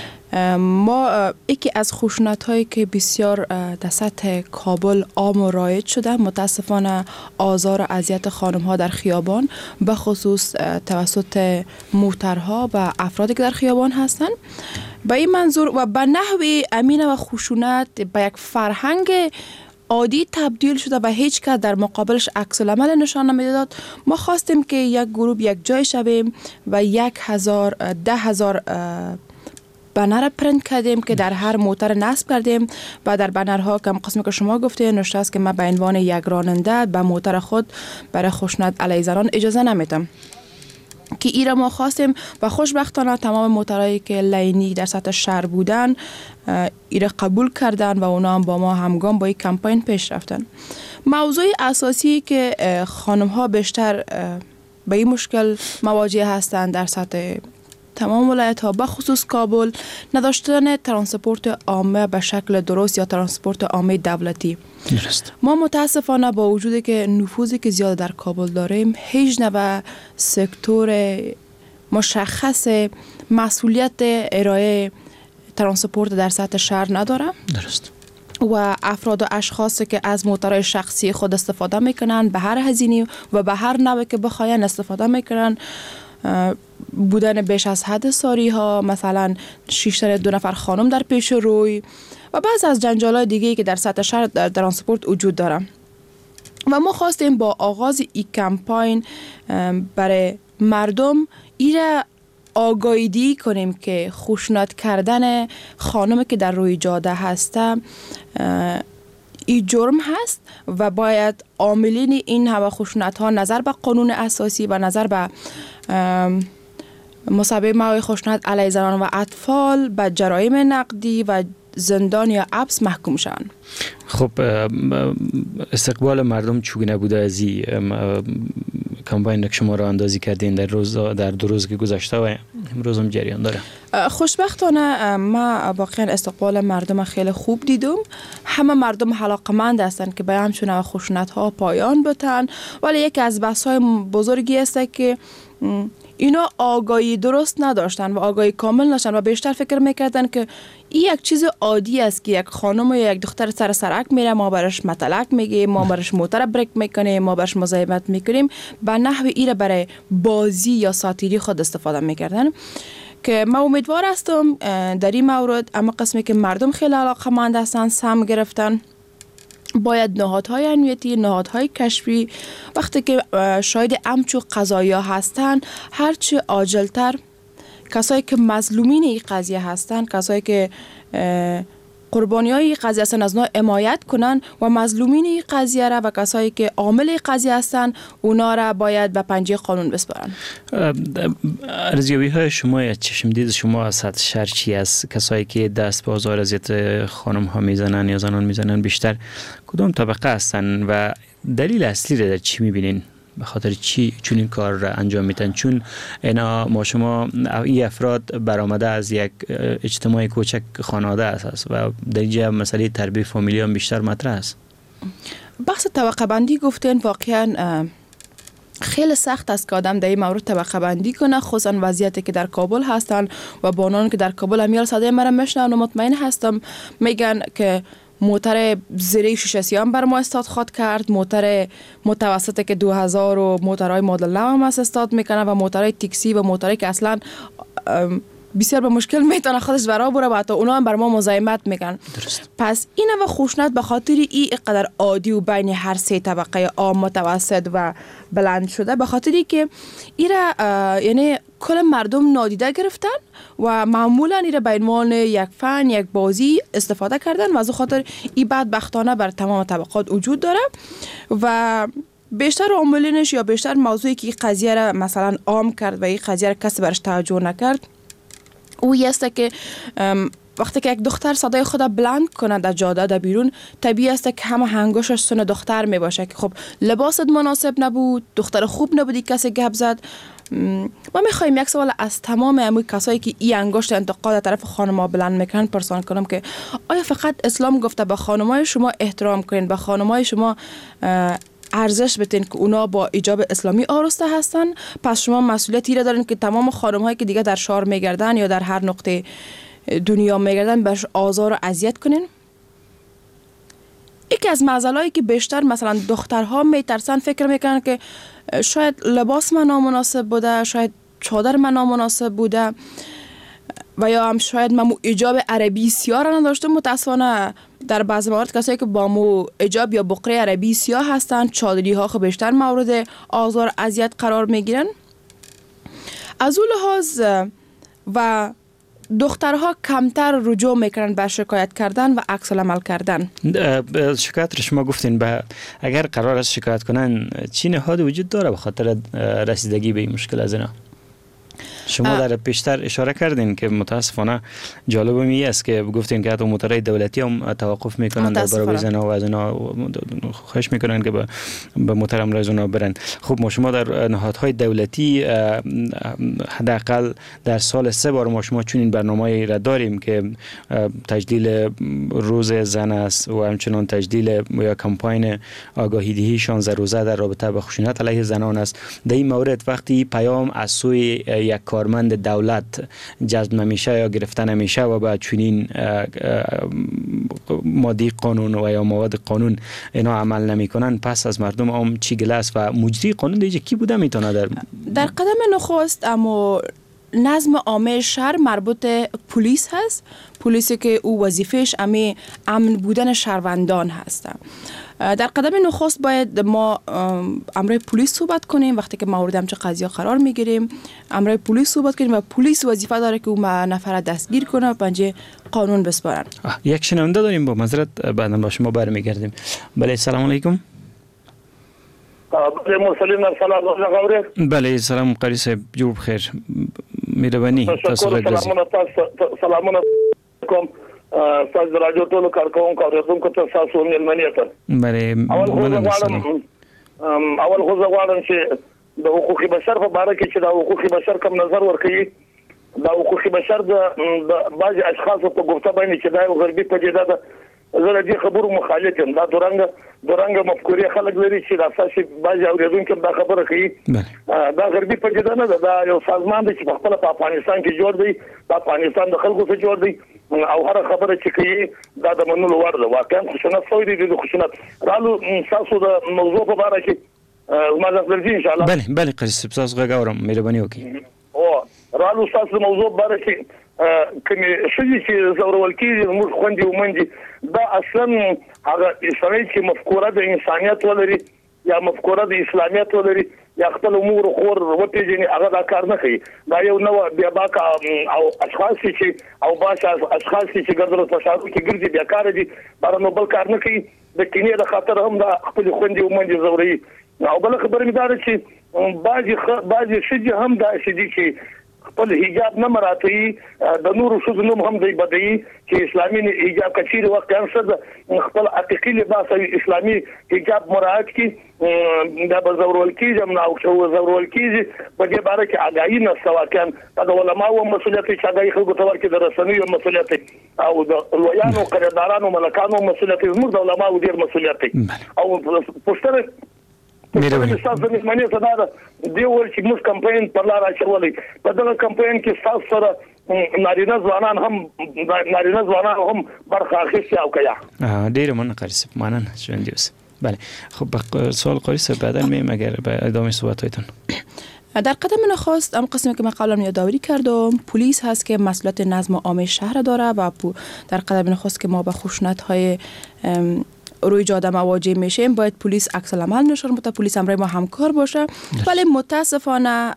ما یکی از خشونت هایی که بسیار در سطح کابل عام و رایج شده، متاسفانه آزار و اذیت خانم ها در خیابان، به خصوص توسط موترها و افرادی که در خیابان هستند. به این منظور و به نحوی امین و خشونت به یک فرهنگ عادی تبدیل شده و هیچ کس در مقابلش عکس العمل نشان نمیداد. ما خواستیم که یک گروه یک جای شویم و 10,000 بنر پرینت کردیم که در هر موتر نصب کردیم و در بنرها که قسمی که شما گفته نوشته است که من به عنوان یک راننده به موتر خود برای خشونت علیه زنان اجازه نمیدم، که ایره ما خواستیم و خوشبختانه تمام موترهایی که لینی در سطح شهر بودن ایره قبول کردن و اونا هم با ما همگام با این کمپاین پیش رفتن. موضوع اساسی که خانم ها بیشتر به این مشکل مواجه هستند در سطح تمام ولایت ها، بخصوص کابل، نداشتن ترانسپورت عامه به شکل درست یا ترانسپورت عامه دولتی. درست. ما متاسفانه با وجودی که نفوذی که زیاد در کابل داریم، هیچ نوع سکتور مشخص مسئولیت ارائه ترانسپورت در سطح شهر نداره. درست. و افراد و اشخاصی که از موترهای شخصی خود استفاده میکنن به هر هزینه و به هر نوع که بخواین استفاده میکنن، بودن بیش از حد ساری ها، مثلا 2 نفر خانم در پیش روی و بعض از جنجال‌های دیگه‌ای که در سطح شهر در ترانسپورت وجود داره. و ما خواستیم با آغاز این کمپاین برای مردم ایره آگاهی کنیم که خشونت کردن خانم که در روی جاده هسته این جرم هست و باید عاملین این همه خشونت ها نظر به قانون اساسی و نظر به مصوبه موضوع خشونت علیه زنان و اطفال به جرایم نقدی و زندان یا حبس محکوم شوند. خب استقبال مردم چگونه بوده از این کمپاین که شما را اندازی کردین در 2 روز که گذشته و امروز هم جریان داره؟ خوشبختانه ما واقعا استقبال مردم خیلی خوب دیدم. همه مردم علاقمند هستند که به همچون خشونت ها پایان بتن، ولی یکی از بحث های بزرگی است که اینا آگاهی درست نداشتن و آگاهی کامل نداشتن و بیشتر فکر میکردن که این یک چیز عادی است که یک خانم یا یک دختر سر سرک میره، ما برش مطلق میگیم، ما برش موتر بریک میکنیم، ما برش مزاحمت میکنیم، به نحو ایره برای بازی یا ساتیری خود استفاده میکردن. که ما امیدوار هستم در این مورد اما قسمی که مردم خیلی علاقه‌مند هستن سهم گرفتن، باید نهادهای امنیتی، نهادهای کشفی وقتی که شاید همچون قضایا هستن هرچه عاجلتر کسایی که مظلومین این قضیه هستن، کسایی که قربانی های قضیه هستن از اونا حمایت کنن و مظلومین این قضیه را و کسایی که عامل قضیه هستن اونا را باید به پنجه قانون بسپارن. ارزیابی های شما یا چشمدید شما از سطح شهر چی است؟ کسایی که دست به آزار اذیت خانم ها میزنن یا زنان میزنن بیشتر کدام طبقه هستن و دلیل اصلی را در چی میبینین؟ به خاطر چی چون این کار را انجام میتن؟ چون اینا ما شما این افراد برآمده از یک اجتماع کوچک خانواده است و در اینجا مسئله تربیت فامیلی هم بیشتر مطرح است. بحث طبقه بندی گفتین واقعا خیلی سخت است که آدم در این مورد طبقه بندی کنه، خصوصا وضعیتی که در کابل هستن و بانان که در کابل همیال صدای مرا میشنن و مطمئن هستم میگن که موتر زیره شیشه سیام بر ما استاد خواد کرد، موتر متوسطه که 2000 و موترهای مدل 9 هم استاد میکنه و موترهای تاکسی و موترهایی که اصلا بسیار به مشکل میتونه خودش برا بره و حتی اونا هم بر ما مزاحمت میکنن. درست. پس این و خشونت به خاطر این قدر عادی و بین هر 3 طبقه عام، متوسط و بلند شده، به خاطری که ایره یعنی کل مردم نادیده گرفتن و معمولا ایره به عنوان یک فن، یک بازی استفاده کردن و از خاطر این بدبختانه بر تمام طبقات وجود داره و بیشتر عاملینش یا بیشتر موضوعی که این قضیه را مثلا عام کرد و این قضیه را کسی برش توجه نکرد او است که وقتی که یک دختر صدای خود بلند کنه در جاده در بیرون، طبیعی است که همه هنگوشش سن دختر می باشه که خب لباست مناسب نبود، دختر خوب نبودی، کسی گپ زد. ما میخوایم یک سوال از تمام همون کسایی که این انگشت انتقاد از طرف خانم‌ها بلند میکنن پرسان کنم که آیا فقط اسلام گفته به خانم‌های شما احترام کنین، به خانم‌های شما ارزش بدین که اونا با حجاب اسلامی آراسته هستن، پس شما مسئولیتی را دارین که تمام خانم هایی که دیگه در شهر میگردن یا در هر نقطه دنیا میگردن بهش آزار و اذیت کنین. یکی از معضلایی که بیشتر مثلا دخترها میترسن، فکر میکنن که شاید لباس من نامناسب بوده، شاید چادر من نامناسب بوده و یا هم شاید من حجاب عربی سیاه را نداشتم. متاسفانه در بعض موارد کسایی که با مو حجاب یا بقره عربی سیاه هستن، چادری ها خب بیشتر مورد آزار اذیت قرار میگیرن. از اون لحاظ و دخترها کمتر رجوع میکنن به شکایت کردن و عکس العمل کردن. شکایت رو شما گفتین، اگر قرار است شکایت کنن چی نهاد وجود داره به خاطر رسیدگی به این مشکل از اینا؟ شما در پیشتر اشاره کردین که متاسفانه جالب می است که گفتین که حتی موتورهای دولتی هم توقف میکنن در برابر زنها و از اینا خواهش میکنن که به موتور امروز اونا برن. خب شما در نهادهای دولتی حداقل در سال 3 بار ما شما چنین برنامه‌ای را داریم که تجلیل روز زن است و همچنان تجلیل یا کمپاین آگاهی دهی 16 روزه در رابطه با خشونت علیه زنان است. در این مورد وقتی پیام از سوی یک کارمند دولت جذب نمیشه یا گرفته نمیشه و با چنین ماده قانون و یا مواد قانون اینا عمل نمیکنن، پس از مردم هم چی گله است و مجری قانون دیگه کی بوده میتونه در قدم نخست اما نظم عامه شهر مربوط پلیس هست. پلیسی که او وظیفهش امن بودن شهروندان هست. در قدم نخست باید ما امروی پلیس صحبت کنیم. وقتی که مورد همچه قضیه قرار میگیریم امروی پلیس صحبت کنیم و پلیس وظیفه داره که اون نفر دستگیر کنه و پنجه قانون بسپارن. یک شنونده داریم، با معذرت بعدا با شما برمیگردیم. بله سلام علیکم. بله سلام قاری صاحب، جوب خیر، مهربانی تاسو غږ. سلامونه کوم تاسو د راډیو ټولو کارکونکو او اوریدونکو ته تاسو ملمنې ته. بله اول خو زه غواړم چې د حقوقي بشر په اړه کې چې د حقوقي بشر کوم نظر ورکړي، د حقوقي بشر د بعض اشخاصو په ګفته باندې چې دا یو غربي پدیده ده، زه د دې خبرو مخالف یم. دا دورانګه مفکورې خلک لري چې د اساسي بعض اوریدونکو دا خبره کوي. دا غربي پدیده نه ده، دا یو سازمان دی چې په خپل په افغانستان کې جوړ دی، په افغانستان د خلکو څخه جوړ دی او هر خبره چې کوي دا د منلو وړ ده. واقعا خشونت شوی دی، د خشونت رالو تاسو د موضوع په اړه کې ما درځي ان شاء الله. بله قاری صاحب تاسو غږ اورم، مهرباني وکړئ. رالو تاسو موضوع په اړه کې کومې شې چې زورول کېږي موږ خوندې ومنځي، دا اصلا هغه اسلامي چې مفکوره د انسانيت ولري یا مفکوره د اسلامیت ولري یا خپل امور خور وپیژني، هغه دا کار نه کوي. دا یو نو بیا باکا او اشخاص چې او باشه اشخاص چې ګرځول په شارو کې ګرځي بیا کار دي، بار نو بل کار نه کوي. د کینې د خاطر هم دا خپل خوندې ومنځي زوري. او بل خبره مې دا چې بعضی شې هم دا شې چې خپل حجاب نه مراتي د نور شذ نوم هم دی بدی چې اسلامي حجاب کچیر وخت انسد خپل عتیقي لباس اسلامي حجاب مراعات کی دا بزورول کیږي نه او شو زورول کیږي په دې باره کې اگاهی نه سواکان د علماء او مسؤلیت چې اگاهی خلکو ته ورکړي، د رسنیو مسؤلیت او د لویانو قراردادانو ملکانو مسؤلیت زموږ د علماء او ډیر مسؤلیت او پوښتنه مهرباني تاسو د معنی څه دا دی چې موږ کمپاین پر لار اچولې. په دغه کمپاین کې تاسو سره نارینه ځوانان هم برخه اخیستې او کیا. ډیر مننه قاری صاحب، مننه ژوندي اوسئ. بله خب سوال قاری صاحب بعدا میایم اگر به ادامه صحبت‌هایتون. در قدم نخست هم قسمی که من قبلا یادآوری کردم پلیس هست که مسئولیت نظم عام شهر داره و در قدم نخست که ما به خشونت‌های روی جاده مواجه میشیم باید پلیس عکس العمل نشون بده، پلیس همراه ما همکار باشه. ولی متاسفانه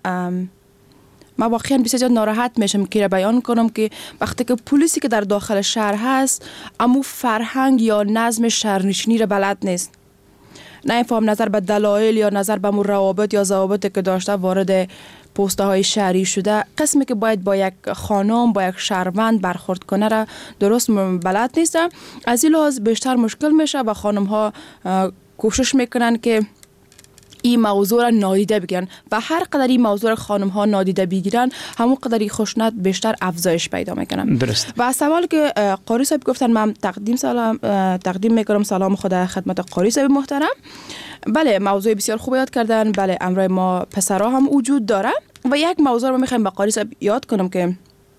ما واقعا بسیار زیاد ناراحت میشم که بیان کنم که وقتی که پلیسی که در داخل شهر هست امو فرهنگ یا نظم شهرنشینی را بلد نیست، نه فهم نظر به دلایل یا نظر به روابط یا ضوابطی که داشته وارد پسته های شهری شده، قسمی که باید با یک خانم با یک شهروند برخورد کنه را درست بلد نیست. از این لحاظ بیشتر مشکل میشه و خانم ها کوشش میکنن که این موضوع را نادیده بگیرن و هر قدر این موضوع را خانم ها نادیده بگیرن همون قدر خشونت بیشتر افزایش پیدا میکنن. درست. و سوال که قاری صاحب گفتن من تقدیم میکنم سلام خدا خدمت قاری صاحب محترم. بله موضوع بسیار خوب یاد کردن. بله امروز ما پسرها هم وجود داره و یک موضوع رو میخوایم به قاری صاحب یاد کنم که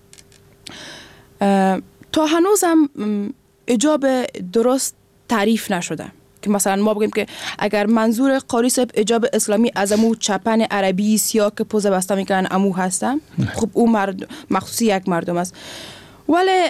تا هنوز هم حجاب درست تعریف نشده، که مثلا ما بگیم که اگر منظور قاری صاحب حجاب اسلامی از امو چپن عربی سیاه که پوزه بسته میکنن امو هستم، خب او مخصوصی یک مردم است. ولی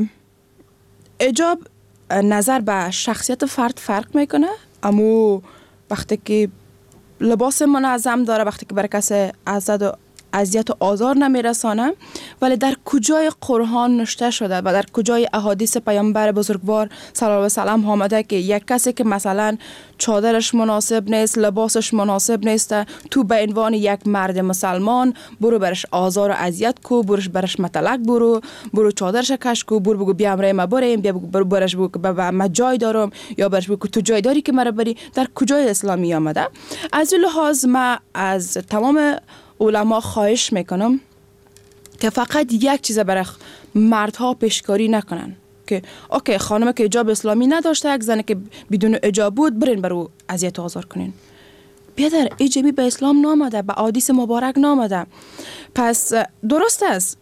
حجاب نظر به شخصیت فرد فرق میکنه. امو وقتی که لباس منظم داره، وقتی که برای کسی اذیت و آزار نمیرسانه، ولی در کجای قرآن نوشته شده و در کجای احادیث پیامبر بزرگوار صلی الله علیه و سلم آمده که یک کسی که مثلا چادرش مناسب نیست، لباسش مناسب نیست، تو به عنوان یک مرد مسلمان برو برش آزار و اذیت کو، برش متلک برو چادرش کش کو، برو بگو بیا امرای ما بریم، بیا برش بگو که من جای دارم، یا برش بگو تو جای داری که مرا بری. در کجای اسلامی آمده؟ از این لحاظ ما از تمام علما خواهش میکنم که فقط یک چیز برای مردها پیشکاری نکنن که اوکی خانم که حجاب اسلامی نداشته، یک زنی که بدون حجاب بود برین برو اذیت و آزار کنین. بیادر حجابی به اسلام نامده، به احادیث مبارک نامده. پس درست است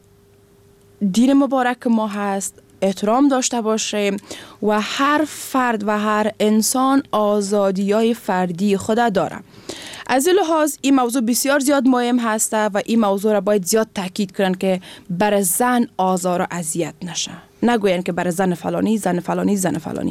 دین مبارک ما هست، احترام داشته باشه و هر فرد و هر انسان آزادی‌های فردی خود داره. از این لحاظ این موضوع بسیار زیاد مهم هست و این موضوع را باید زیاد تاکید کنن که بر زن آزار و اذیت نشه، نگوین که بر زن فلانی زن فلانی زن فلانی.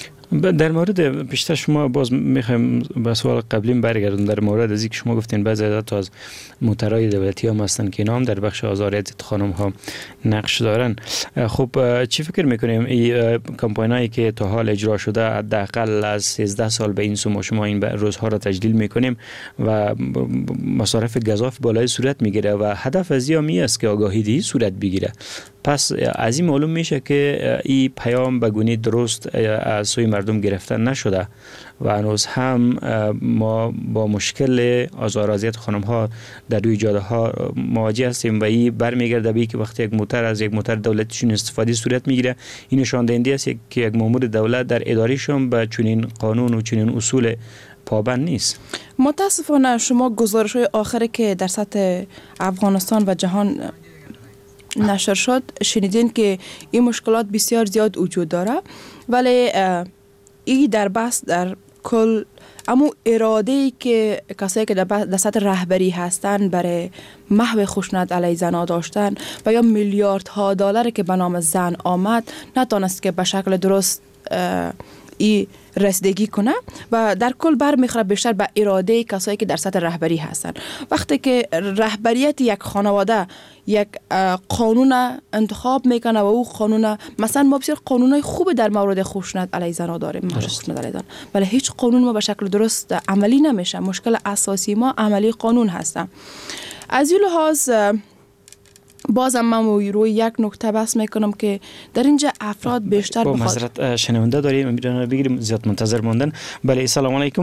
در مورد پیشتر شما باز میخوایم به سوال قبلیم برگردون، در مورد از اینکه شما گفتین بعضی از موترهای دولتی هم هستن که نام در بخش آزار اذیت خانم ها نقش دارن. خب چی فکر میکنیم این کمپاینایی که تا حال اجرا شده حداقل از 13 سال به این سو ما شما این روزها را تجلیل میکنیم و مصارف گزاف بالای صورت میگیره و هدف از این است که آگاهی دهی صورت بگیره. پس از این معلوم میشه که این پیام به گونه درست از سوی مردم گرفته نشده و هنوز هم ما با مشکل آزار و اذیت خانم ها در روی جاده ها مواجه هستیم و این برمیگرده به که وقتی یک موتر از یک موتر دولتیشون استفاده صورت میگیره، این نشان دهنده است که یک مأمور دولت در اداریشون به چنین قانون و چنین اصول پابند نیست. متاسفانه شما گزارش های آخری که در سطح افغانستان و جهان نشر شد شنیدین که این مشکلات بسیار زیاد وجود داره، ولی این در بحث در کل امو اراده‌ای که کسایی که در سطح رهبری هستن برای محو خشونت علیه زنها داشتن و یا میلیاردها دلار که به نام زن آمد نتونست که به شکل درست ای رسیدگی کنه و در کل برمیخوره بیشتر به اراده کسایی که در سطح رهبری هستن. وقتی که رهبریت یک خانواده یک قانون انتخاب میکنه و او قانون، مثلا ما بسیار قانونای خوب در مورد خشونت علیه زنها داریم، ولی هیچ قانون ما به شکل درست عملی نمیشه. مشکل اساسی ما عملی قانون هستن. از این لحاظ بازم من روی یک نکته بحث میکنم که در اینجا افراد بیشتر با معذرت شنونده داریم، میدونم بگیریم زیاد منتظر موندن. بله سلام علیکم.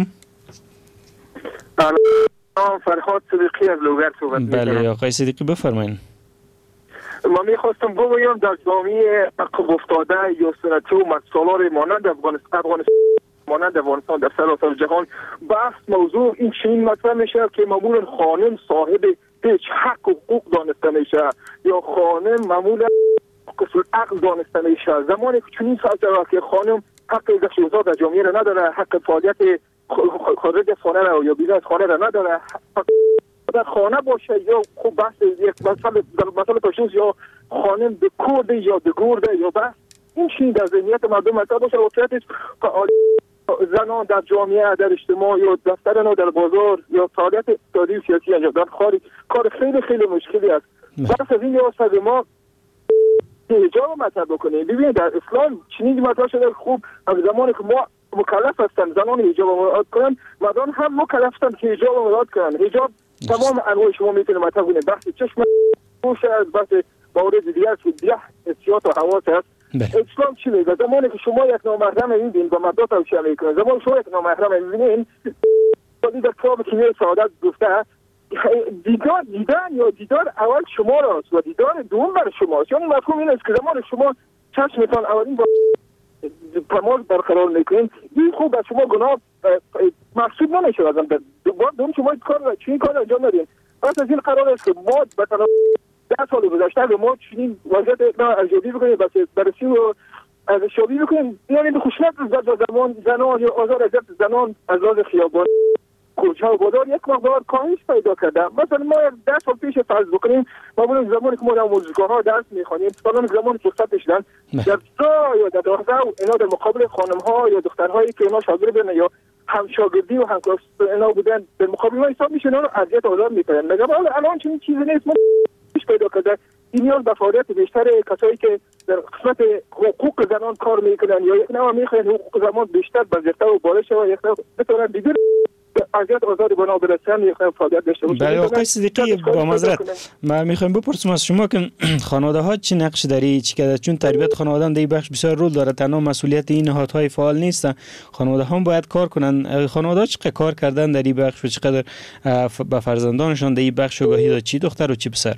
فرهاد صدیقی از لوگر صحبت میکنم. بله آقای صدیقی بفرمایید. ما میخواستم بگویم در جامعه عقب افتاده یا سنتی و مسالار مانند افغانستان مانند افغانستان در سراسر جهان بحث موضوع این چنین مطرح میشه که معمولا خانم صاحب هیچ حق و حقوق دانسته میشه یا خانم معمولا قصور عقل دانسته میشه. زمانی که چنین سازه که خانم حق ازدواج در جامعه را نداره، حق فعالیت خارج از خانه را یا بیرون از خانه را نداره، در خانه باشه یا خوب بحث یک مثلا پشتوز یا خانم به کرده یا به گرده یا بحث این چنین در ذهنیت مردم مطرح باشه. واقعیتش زنان در جامعه در اجتماع یا دفتران در بازار یا فعالیت اقتصادی و سیاسی انجام دادن کار خیلی خیلی مشکلی است. بس از این لحاظ ما حجاب مطرح بکنیم. ببینید در اسلام چنین مطرح شده خوب از زمانی که ما مکلف هستن زنان حجاب مراعات کنن، مردان هم مکلف هستن که حجاب مراعات کنن. حجاب تمام انواع شما میتونه مطرح کنید، بحث چشم پوش از بحث موارد دیگر که دیگه حسیات و حواس هست. اسلام چی میگه؟ زمانی که شما یک نامحرم میبینید و مردا توصیه میکنه، زمانی شما یک نامحرم میبینید اقتصادی در کتاب کیمیای سعادت گفته دیدار اول شما راست و دیدار دوم برای شماست. یعنی مفهوم این است که زمان شما چشمتان اولین با تماس برقرار میکنین، این خوب از شما گناه محسوب نمیشه. دوم شما چنین کار انجام ندین. پس از این قرار است که ما به تنها 10 سال گذشته ما چنین وضعیت ارزیابی بکنیم، بررسی و ارزیابی بکنیم. یعنی به خشونت زنان یا آزار اذیت زنان از راز خیابان کوچه و بازار یک مقدار کاهش پیدا کرده. مثلا ما 10 سال پیش فرض بکنیم ما بودیم زمانی که ما در موزگاه ها درس میخوانیم، سالان زمانی که رخصت شدن در یا در داخل اینا در مقابل خانم ها یا دخترهایی که اینا شاگرد بودن یا هم شاگردی و هم کلاس اینا بودن در مقابل ما حساب میشن و اذیت آزار میکنن. میگم الان چنین چیزی نیست. ما پیدا کرده این نیاز به فعالیت بیشتر کسایی که در قسمت حقوق زنان کار میکنن یا یک نوع میخواین حقوق زنان بیشتر بازیافته و بالا شه و یک نوع بتونن دیگر اذیت آزار بنا برسن یک نوع فعالیت داشته باشن. بله آقای صدیقی، با معذرت ما میخوایم بپرسیم از شما که خانواده ها چه نقش داری چی کرده؟ چون تربیت خانواده هم در این بخش بسیار رول داره، تنها مسئولیت این نهادهای فعال نیست، خانواده هم باید کار کنن. خانواده ها چقدر کار کردن در این بخش و چقدر به فرزندانشان در این بخش آگاهی داد، چی دختر و چی پسر؟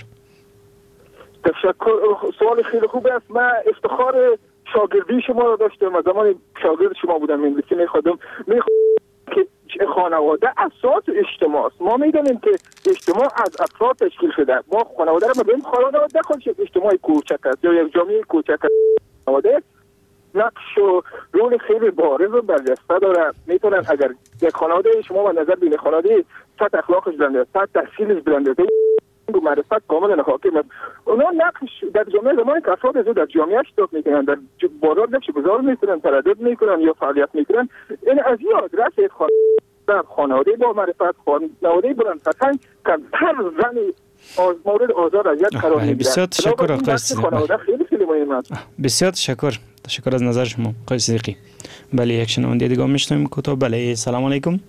تشکر، سوال خیلی خوب است. من افتخار شاگردی شما را داشتم و زمان شاگرد شما بودم انگلیسی میخوادم که خانواده اساس اجتماع است. ما میدونیم که اجتماع از افراد تشکیل شده. ما خانواده را ببینیم خانواده خودش اجتماعی کوچک است یا یک جامعه کوچک است. خانواده نقش و رول خیلی بارز و برجسته داره. میتونن اگر یک خانواده شما و نظر بین خانواده سطح اخلاقش بلنده، سطح تحصیلش بلنده و معرفت کاملا حاکم است، اونا نقش در جامعه زمانی که افراد از در جامعه اشتراک میکنن، در بازار نقش گذار میکنن، تردد میکنن یا فعالیت میکنن، این از این آدرس خانواده با معرفت، خانواده بلند سطح کمتر زن مورد آزار اذیت قرار میگیرن. بسیار تشکر آقای صدیقی. خیلی مهم است. بسیار تشکر از نظر شما آقای صدیقی. بله یک شنونده دیگه میشنویم کوتاه. بله سلام علیکم.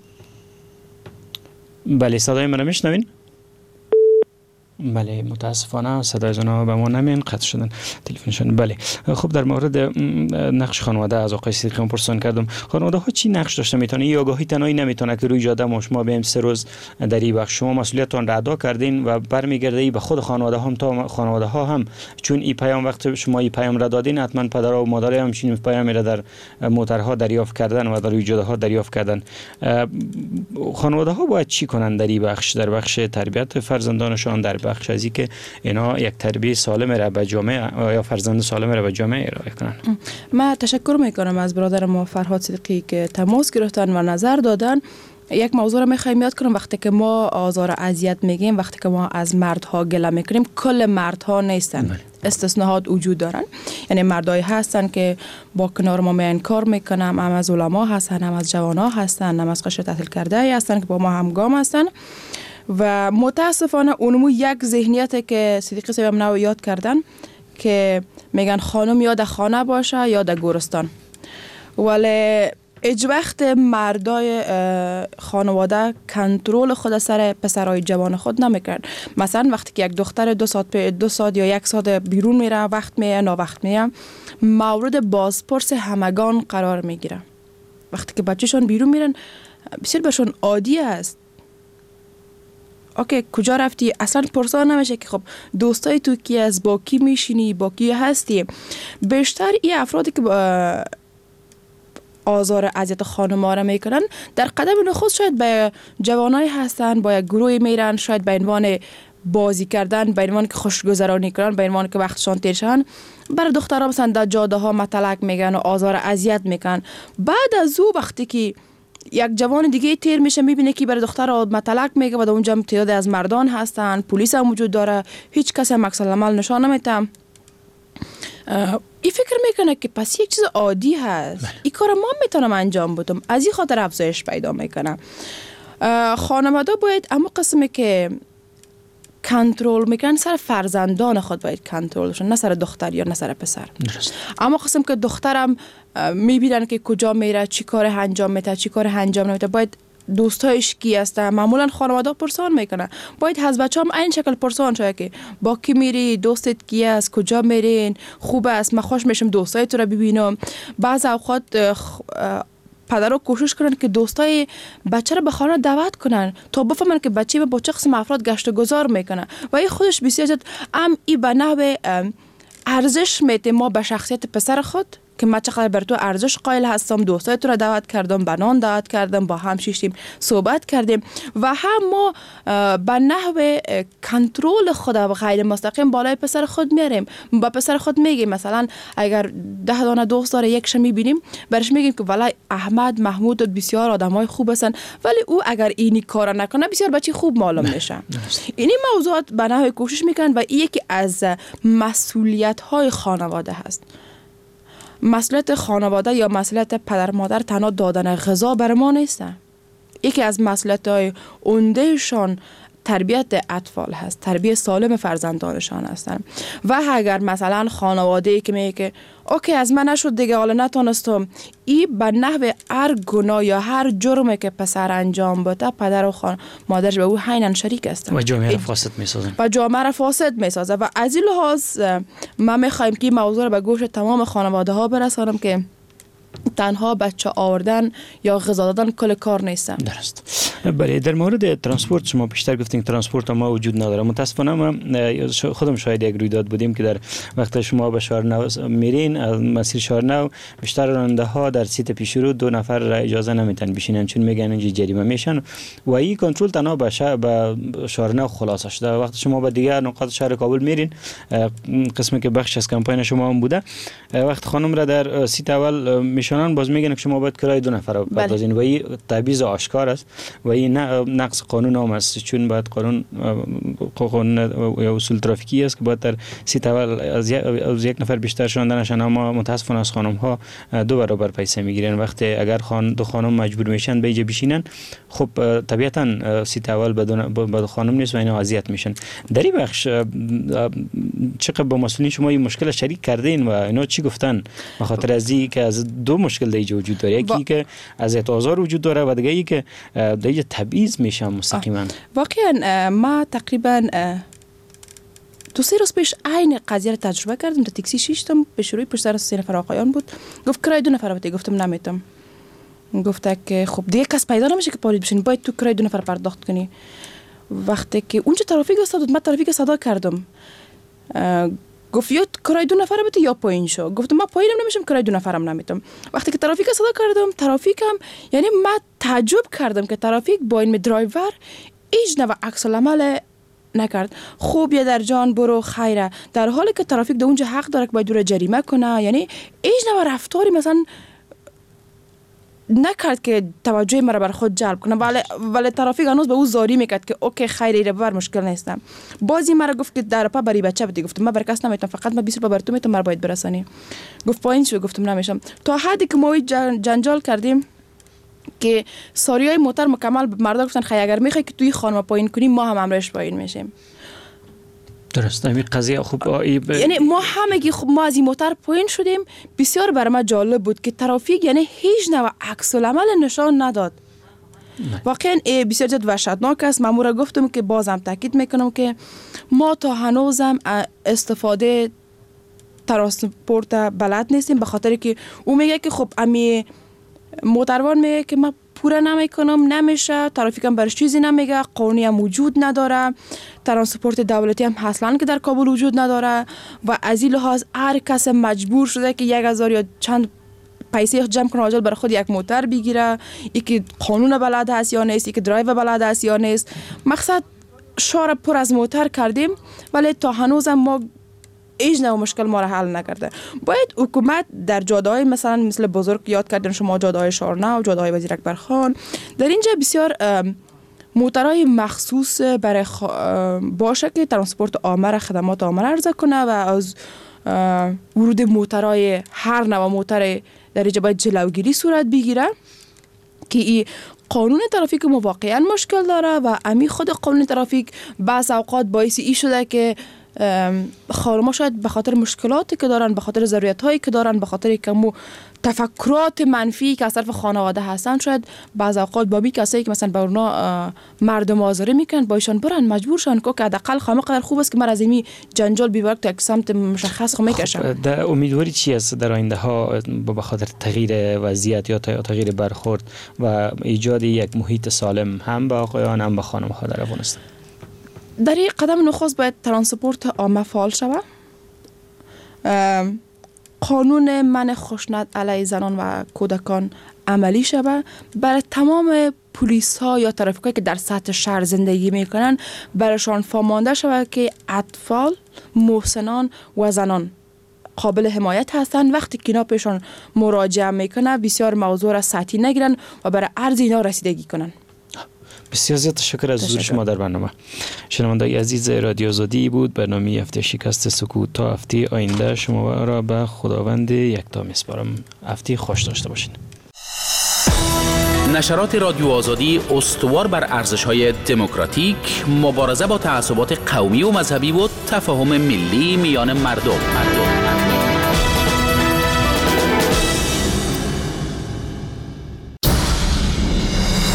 بله صدای من میشنوین؟ بله متاسفانه صدای زنها به ما نمیان، قطع شدن تلفنشون. بله خب در مورد نقش خانواده از آقای صدیقی پرسان کردم. خانواده ها چی نقش داشته میتونه؟ این آگاهی تنهایی نمیتونه که روی جاده ما شما بیم 3 روز در این بخش شما مسئولیتتان را ادا کردین و برمیگرده به خود خانواده هم. تا خانواده ها هم چون این پیام وقت شما این پیام را دادین حتما پدر و مادر هم چین پیام را در موترها دریافت کردن و در روی جاده ها دریافت کردن. خانواده ها باید چی کنن در این بخش، در بخش تربیت فرزندانشان، در بخش ازی که اینا یک تربیت سالم را به جامعه یا فرزند سالم را به جامعه ارائه کنن؟ من تشکر میکنم از برادر ما فرهاد صدیقی که تماس گرفتن و نظر دادن. یک موضوع را میخوایم یاد کنم. وقتی که ما آزار اذیت میگیم، وقتی که ما از مردها گله میکنیم، کل مردها نیستن، استثناءات وجود دارن. یعنی مردایی هستن که با کنار ما میان کار میکنن، هم از علما هستن، هم از جوانا هستن، هم از قشر تحصیل کرده هستن که با ما همگام هستن. و متاسفانه اونمو یک ذهنیت که صدیقی صاحب نو یاد کردن که میگن خانم یا در خانه باشه یا در گورستان، ولی هیچ وقت مردای خانواده کنترل خود سر پسرای جوان خود نمیکرد. مثلا وقتی که یک دختر 2 ساعت یا 1 ساعت بیرون میره، وقت میه نا وقت میه، مورد بازپرس همگان قرار میگیره. وقتی که بچه‌شون بیرون میرن بسیار برشون عادی است. اوکی کجا رفتی؟ اصلا پرسان نمیشه که خب دوستای تو کی از، با کی میشینی، با کی هستی. بیشتر این افرادی که آزار اذیت خانم‌ها را میکنن در قدم نخست شاید به جوانای هستن، با یک گروه میرن، شاید به عنوان بازی کردن، به عنوان که خوشگذرانی کردن، به عنوان که وقتشان تیر شن. برای دخترها مثلا در جاده ها متلک میگن و آزار اذیت میکنن. بعد از او وقتی که یک جوان دیگه تیر میشه میبینه که برای دختر متلک میگه و در اونجا تعداد از مردان هستن، پلیس هم وجود داره، هیچ کس هم عکس العمل نشان نمیده. این فکر میکنه که پس یک چیز عادی هست، این کار ما میتونم انجام بدم، از این خاطر افزایش پیدا میکنه. خانواده باید اما قسمی که کنترل میکنن سر فرزندان خود باید کنترل شن، نه سر دختر یا نه سر پسر. اما قسم که دخترم میبینن که کجا میره، چی کار انجام میده، چی کار انجام نمیده، باید دوستایش کی هستن. معمولا خانواده پرسان میکنن، باید از بچه‌ام این شکل پرسان شوه که با کی میری، دوستت کی است، کجا میرین، خوب است، من خوش میشم دوستای تو رو ببینم. بعض اوقات پدرها کوشش کنن که دوستای بچه رو به خانه دعوت کنن تا بفهمن که بچه با چه قسم افراد گشت و گذار میکنه و این خودش بسیار زیاد ای به نحو ارزش میده ما به شخصیت پسر خود که من چقدر بر تو ارزش قائل هستم، دوستای تو رو دعوت کردم، بنان دعوت کردم، با هم شیشتیم صحبت کردیم و هم ما به نحو کنترل خود و غیر مستقیم بالای پسر خود میاریم. با پسر خود میگیم مثلا اگر 10 دانه دوست داره یک شمی بینیم برش میگیم که والله احمد محمود بسیار آدمای خوب هستن ولی او اگر اینی کارا نکنه بسیار بچه خوب معلوم میشه. اینی موضوعات به نحو کوشش میکنن و این یکی از مسئولیت های خانواده هست. مسئولیت خانواده یا مسئولیت پدر مادر تنها دادن غذا بر ما نیست. یکی از مسئولیت‌های عمده‌شان تربیت اطفال هست، تربیت سالم فرزندانشان هستند. و اگر مثلا خانواده‌ای که میگه که اوکی از من نشد دیگه حالا نتونستم، این به نحو هر گناه یا هر جرمی که پسر انجام بده پدر و مادرش به او عیناً شریک هستند و جامعه را فاسد می‌سازند و جامعه را فاسد می‌سازه. و از این لحاظ ما می‌خوایم که این موضوع را به گوش تمام خانواده‌ها برسانم که تنها بچه آوردن یا غذا دادن کل کار نیست. درست. بله، در مورد ترانسپورت شما بیشتر گفتین ترانسپورت ما وجود نداره. متاسفانه ما خودم شاهد یک رویداد بودیم که در وقت شما به شهرنو میرین مسیر شهرنو بیشتر راننده ها در سیت پیش رو 2 نفر را اجازه نمیتن بشینن چون میگن اینجا جریمه میشن و این کنترل تنها به شهرنو خلاصه شده. وقتی شما به دیگر نقاط شهر کابل میرین، قسمی که بخش از کمپاین شما هم بوده، وقت خانم را در سیت اول میشونن باز میگن که شما باید کرای 2 نفر بپردازین و این تبعیض آشکار است و این نقض قانون هم است چون باید قانون یا اصول ترافیکی است که باید در سیت اول از یک نفر بیشتر شانده نشن. اما متاسفانه از خانم ها 2 برابر پیسه میگیرن. وقتی اگر 2 خانم مجبور میشن به اینجا بشینن، خب طبیعتا سیت اول به خانم نیست و اینا اذیت میشن. در این بخش چقدر با مسئولین شما این مشکل شریک کردین و اینا چی گفتن؟ به خاطر از این که از 2 مشکل دیگه وجود داره، یکی که اذیت آزار وجود داره و دیگه ای که دیگه تبعیض میشه مستقیما. واقعا ما تقریبا 2-3 روز پیش عین قضیه رو تجربه کردم. در تاکسی شیشتم پیش روی پشت سر 3 نفر آقایان بود، گفت کرای 2 نفر بده. گفتم نمیتم. گفت که خب دیگه کس پیدا نمیشه که پارید بشین، باید تو کرای 2 نفر پرداخت کنی. وقتی که اونجا ترافیک استاد، من ترافیک صدا کردم، گفت یا کرای 2 نفر بده یا پایین شو. گفتم من پایینم نمیشم، کرای 2 نفرم نمیتم. وقتی که ترافیک صدا کردم، ترافیکم یعنی من تعجب کردم که ترافیک با این درایور هیچ نوع عکس العمل نکرد. خوب یا در جان برو خیره، در حالی که ترافیک در اونجا حق داره که باید دور جریمه کنه. یعنی هیچ نوع رفتاری مثلا نکرد که توجه مرا بر خود جلب کنه، ولی ترافیک هنوز به او زاری میکرد که اوکی خیر ایره ببر، مشکل نیستم. بازی مرا گفت که در پا بری بچه بدی. گفتم من بر کس نمیتونم، فقط من 20 روپیه بر تو میتونم، مرا باید برسانی. گفت پایین شو. گفتم نمیشم. تا حدی که ما جنجال کردیم که ساریای موتر مکمل مردا گفتن خیر اگر میخوای که توی خانم پایین کنی ما هم امرش پایین میشیم. درست. این قضیه خوب یعنی ما همگی خب ما از این موتر پایین شدیم. بسیار برای من جالب بود که ترافیک یعنی هیچ نوع عکس العمل نشان نداد. واقعا بسیار جد وحشتناک است. من را گفتم که بازم تاکید میکنم که ما تا هنوزم استفاده ترانسپورت بلد نیستیم، به خاطر که او میگه که خب امی موتروان میگه که من پوره نمیکنم، نمیشه، ترافیکم برش چیزی نمیگه، قانونی هم وجود نداره، ترانسپورت دولتی هم اصلا که در کابل وجود نداره و از این لحاظ هر کس مجبور شده که 1000 یا چند پیسه جمع کنه عاجل برای خود یک موتر بگیره. یکی قانون بلد هست یا نیست، یکی درایو بلد هست یا نیست. مقصد شهر پر از موتر کردیم ولی تا هنوزم ما هیچ نوع مشکل ما را حل نکرده. باید حکومت در جاده‌های مثل بزرگ یاد کردن شما، جاده‌های شهرنو، جاده‌های وزیر اکبرخان، در اینجا بسیار موترهای مخصوص برای باشه که ترانسپورت عامه را، خدمات عامه را عرضه کنه و از ورود موترهای هر نوع موتر در اینجا باید جلوگیری صورت بگیره که این قانون ترافیک ما واقعا مشکل داره و امی خود قانون ترافیک بعض اوقات باعث ای شده که خانم‌ها شاید به خاطر مشکلاتی که دارن، به خاطر ضرورت‌هایی که دارن، به خاطر کمو تفکرات منفی که از طرف خانواده هستن، شاید بعض اوقات با بی کسایی که مثلا به اونا مردم آزاری میکنن با ایشان برن مجبورشن که حداقل خامه قدر خوب است که من از این جنجال بیبرک تا یک سمت مشخص خو میکشم. در امیدواری چی است در آینده ها به خاطر تغییر وضعیت یا تغییر برخورد و ایجاد یک محیط سالم هم به آقایان هم به خانم‌ها در افغانستان؟ در این قدم نخست باید ترانسپورت عامه فعال شود. قانون منع خشونت علیه زنان و کودکان عملی شود. برای تمام پلیس ها یا ترافیکایی که در سطح شهر زندگی میکنن برایشان فهمانده شود که اطفال، محسنان و زنان قابل حمایت هستند. وقتی که اینا پیشان مراجعه میکنن بسیار موضوع را سطحی نگیرن و برای عرض اینا رسیدگی کنن. بسیار زیاد تشکر از حضور شما در برنامه. شنوندگان عزیز، رادیو آزادی بود. برنامه هفته شکست سکوت تا هفته آینده شما را به خداوند یکتا میسپارم. هفته خوش داشته باشین. نشرات رادیو آزادی استوار بر ارزش‌های دموکراتیک، مبارزه با تعصبات قومی و مذهبی و تفاهم ملی میان مردم.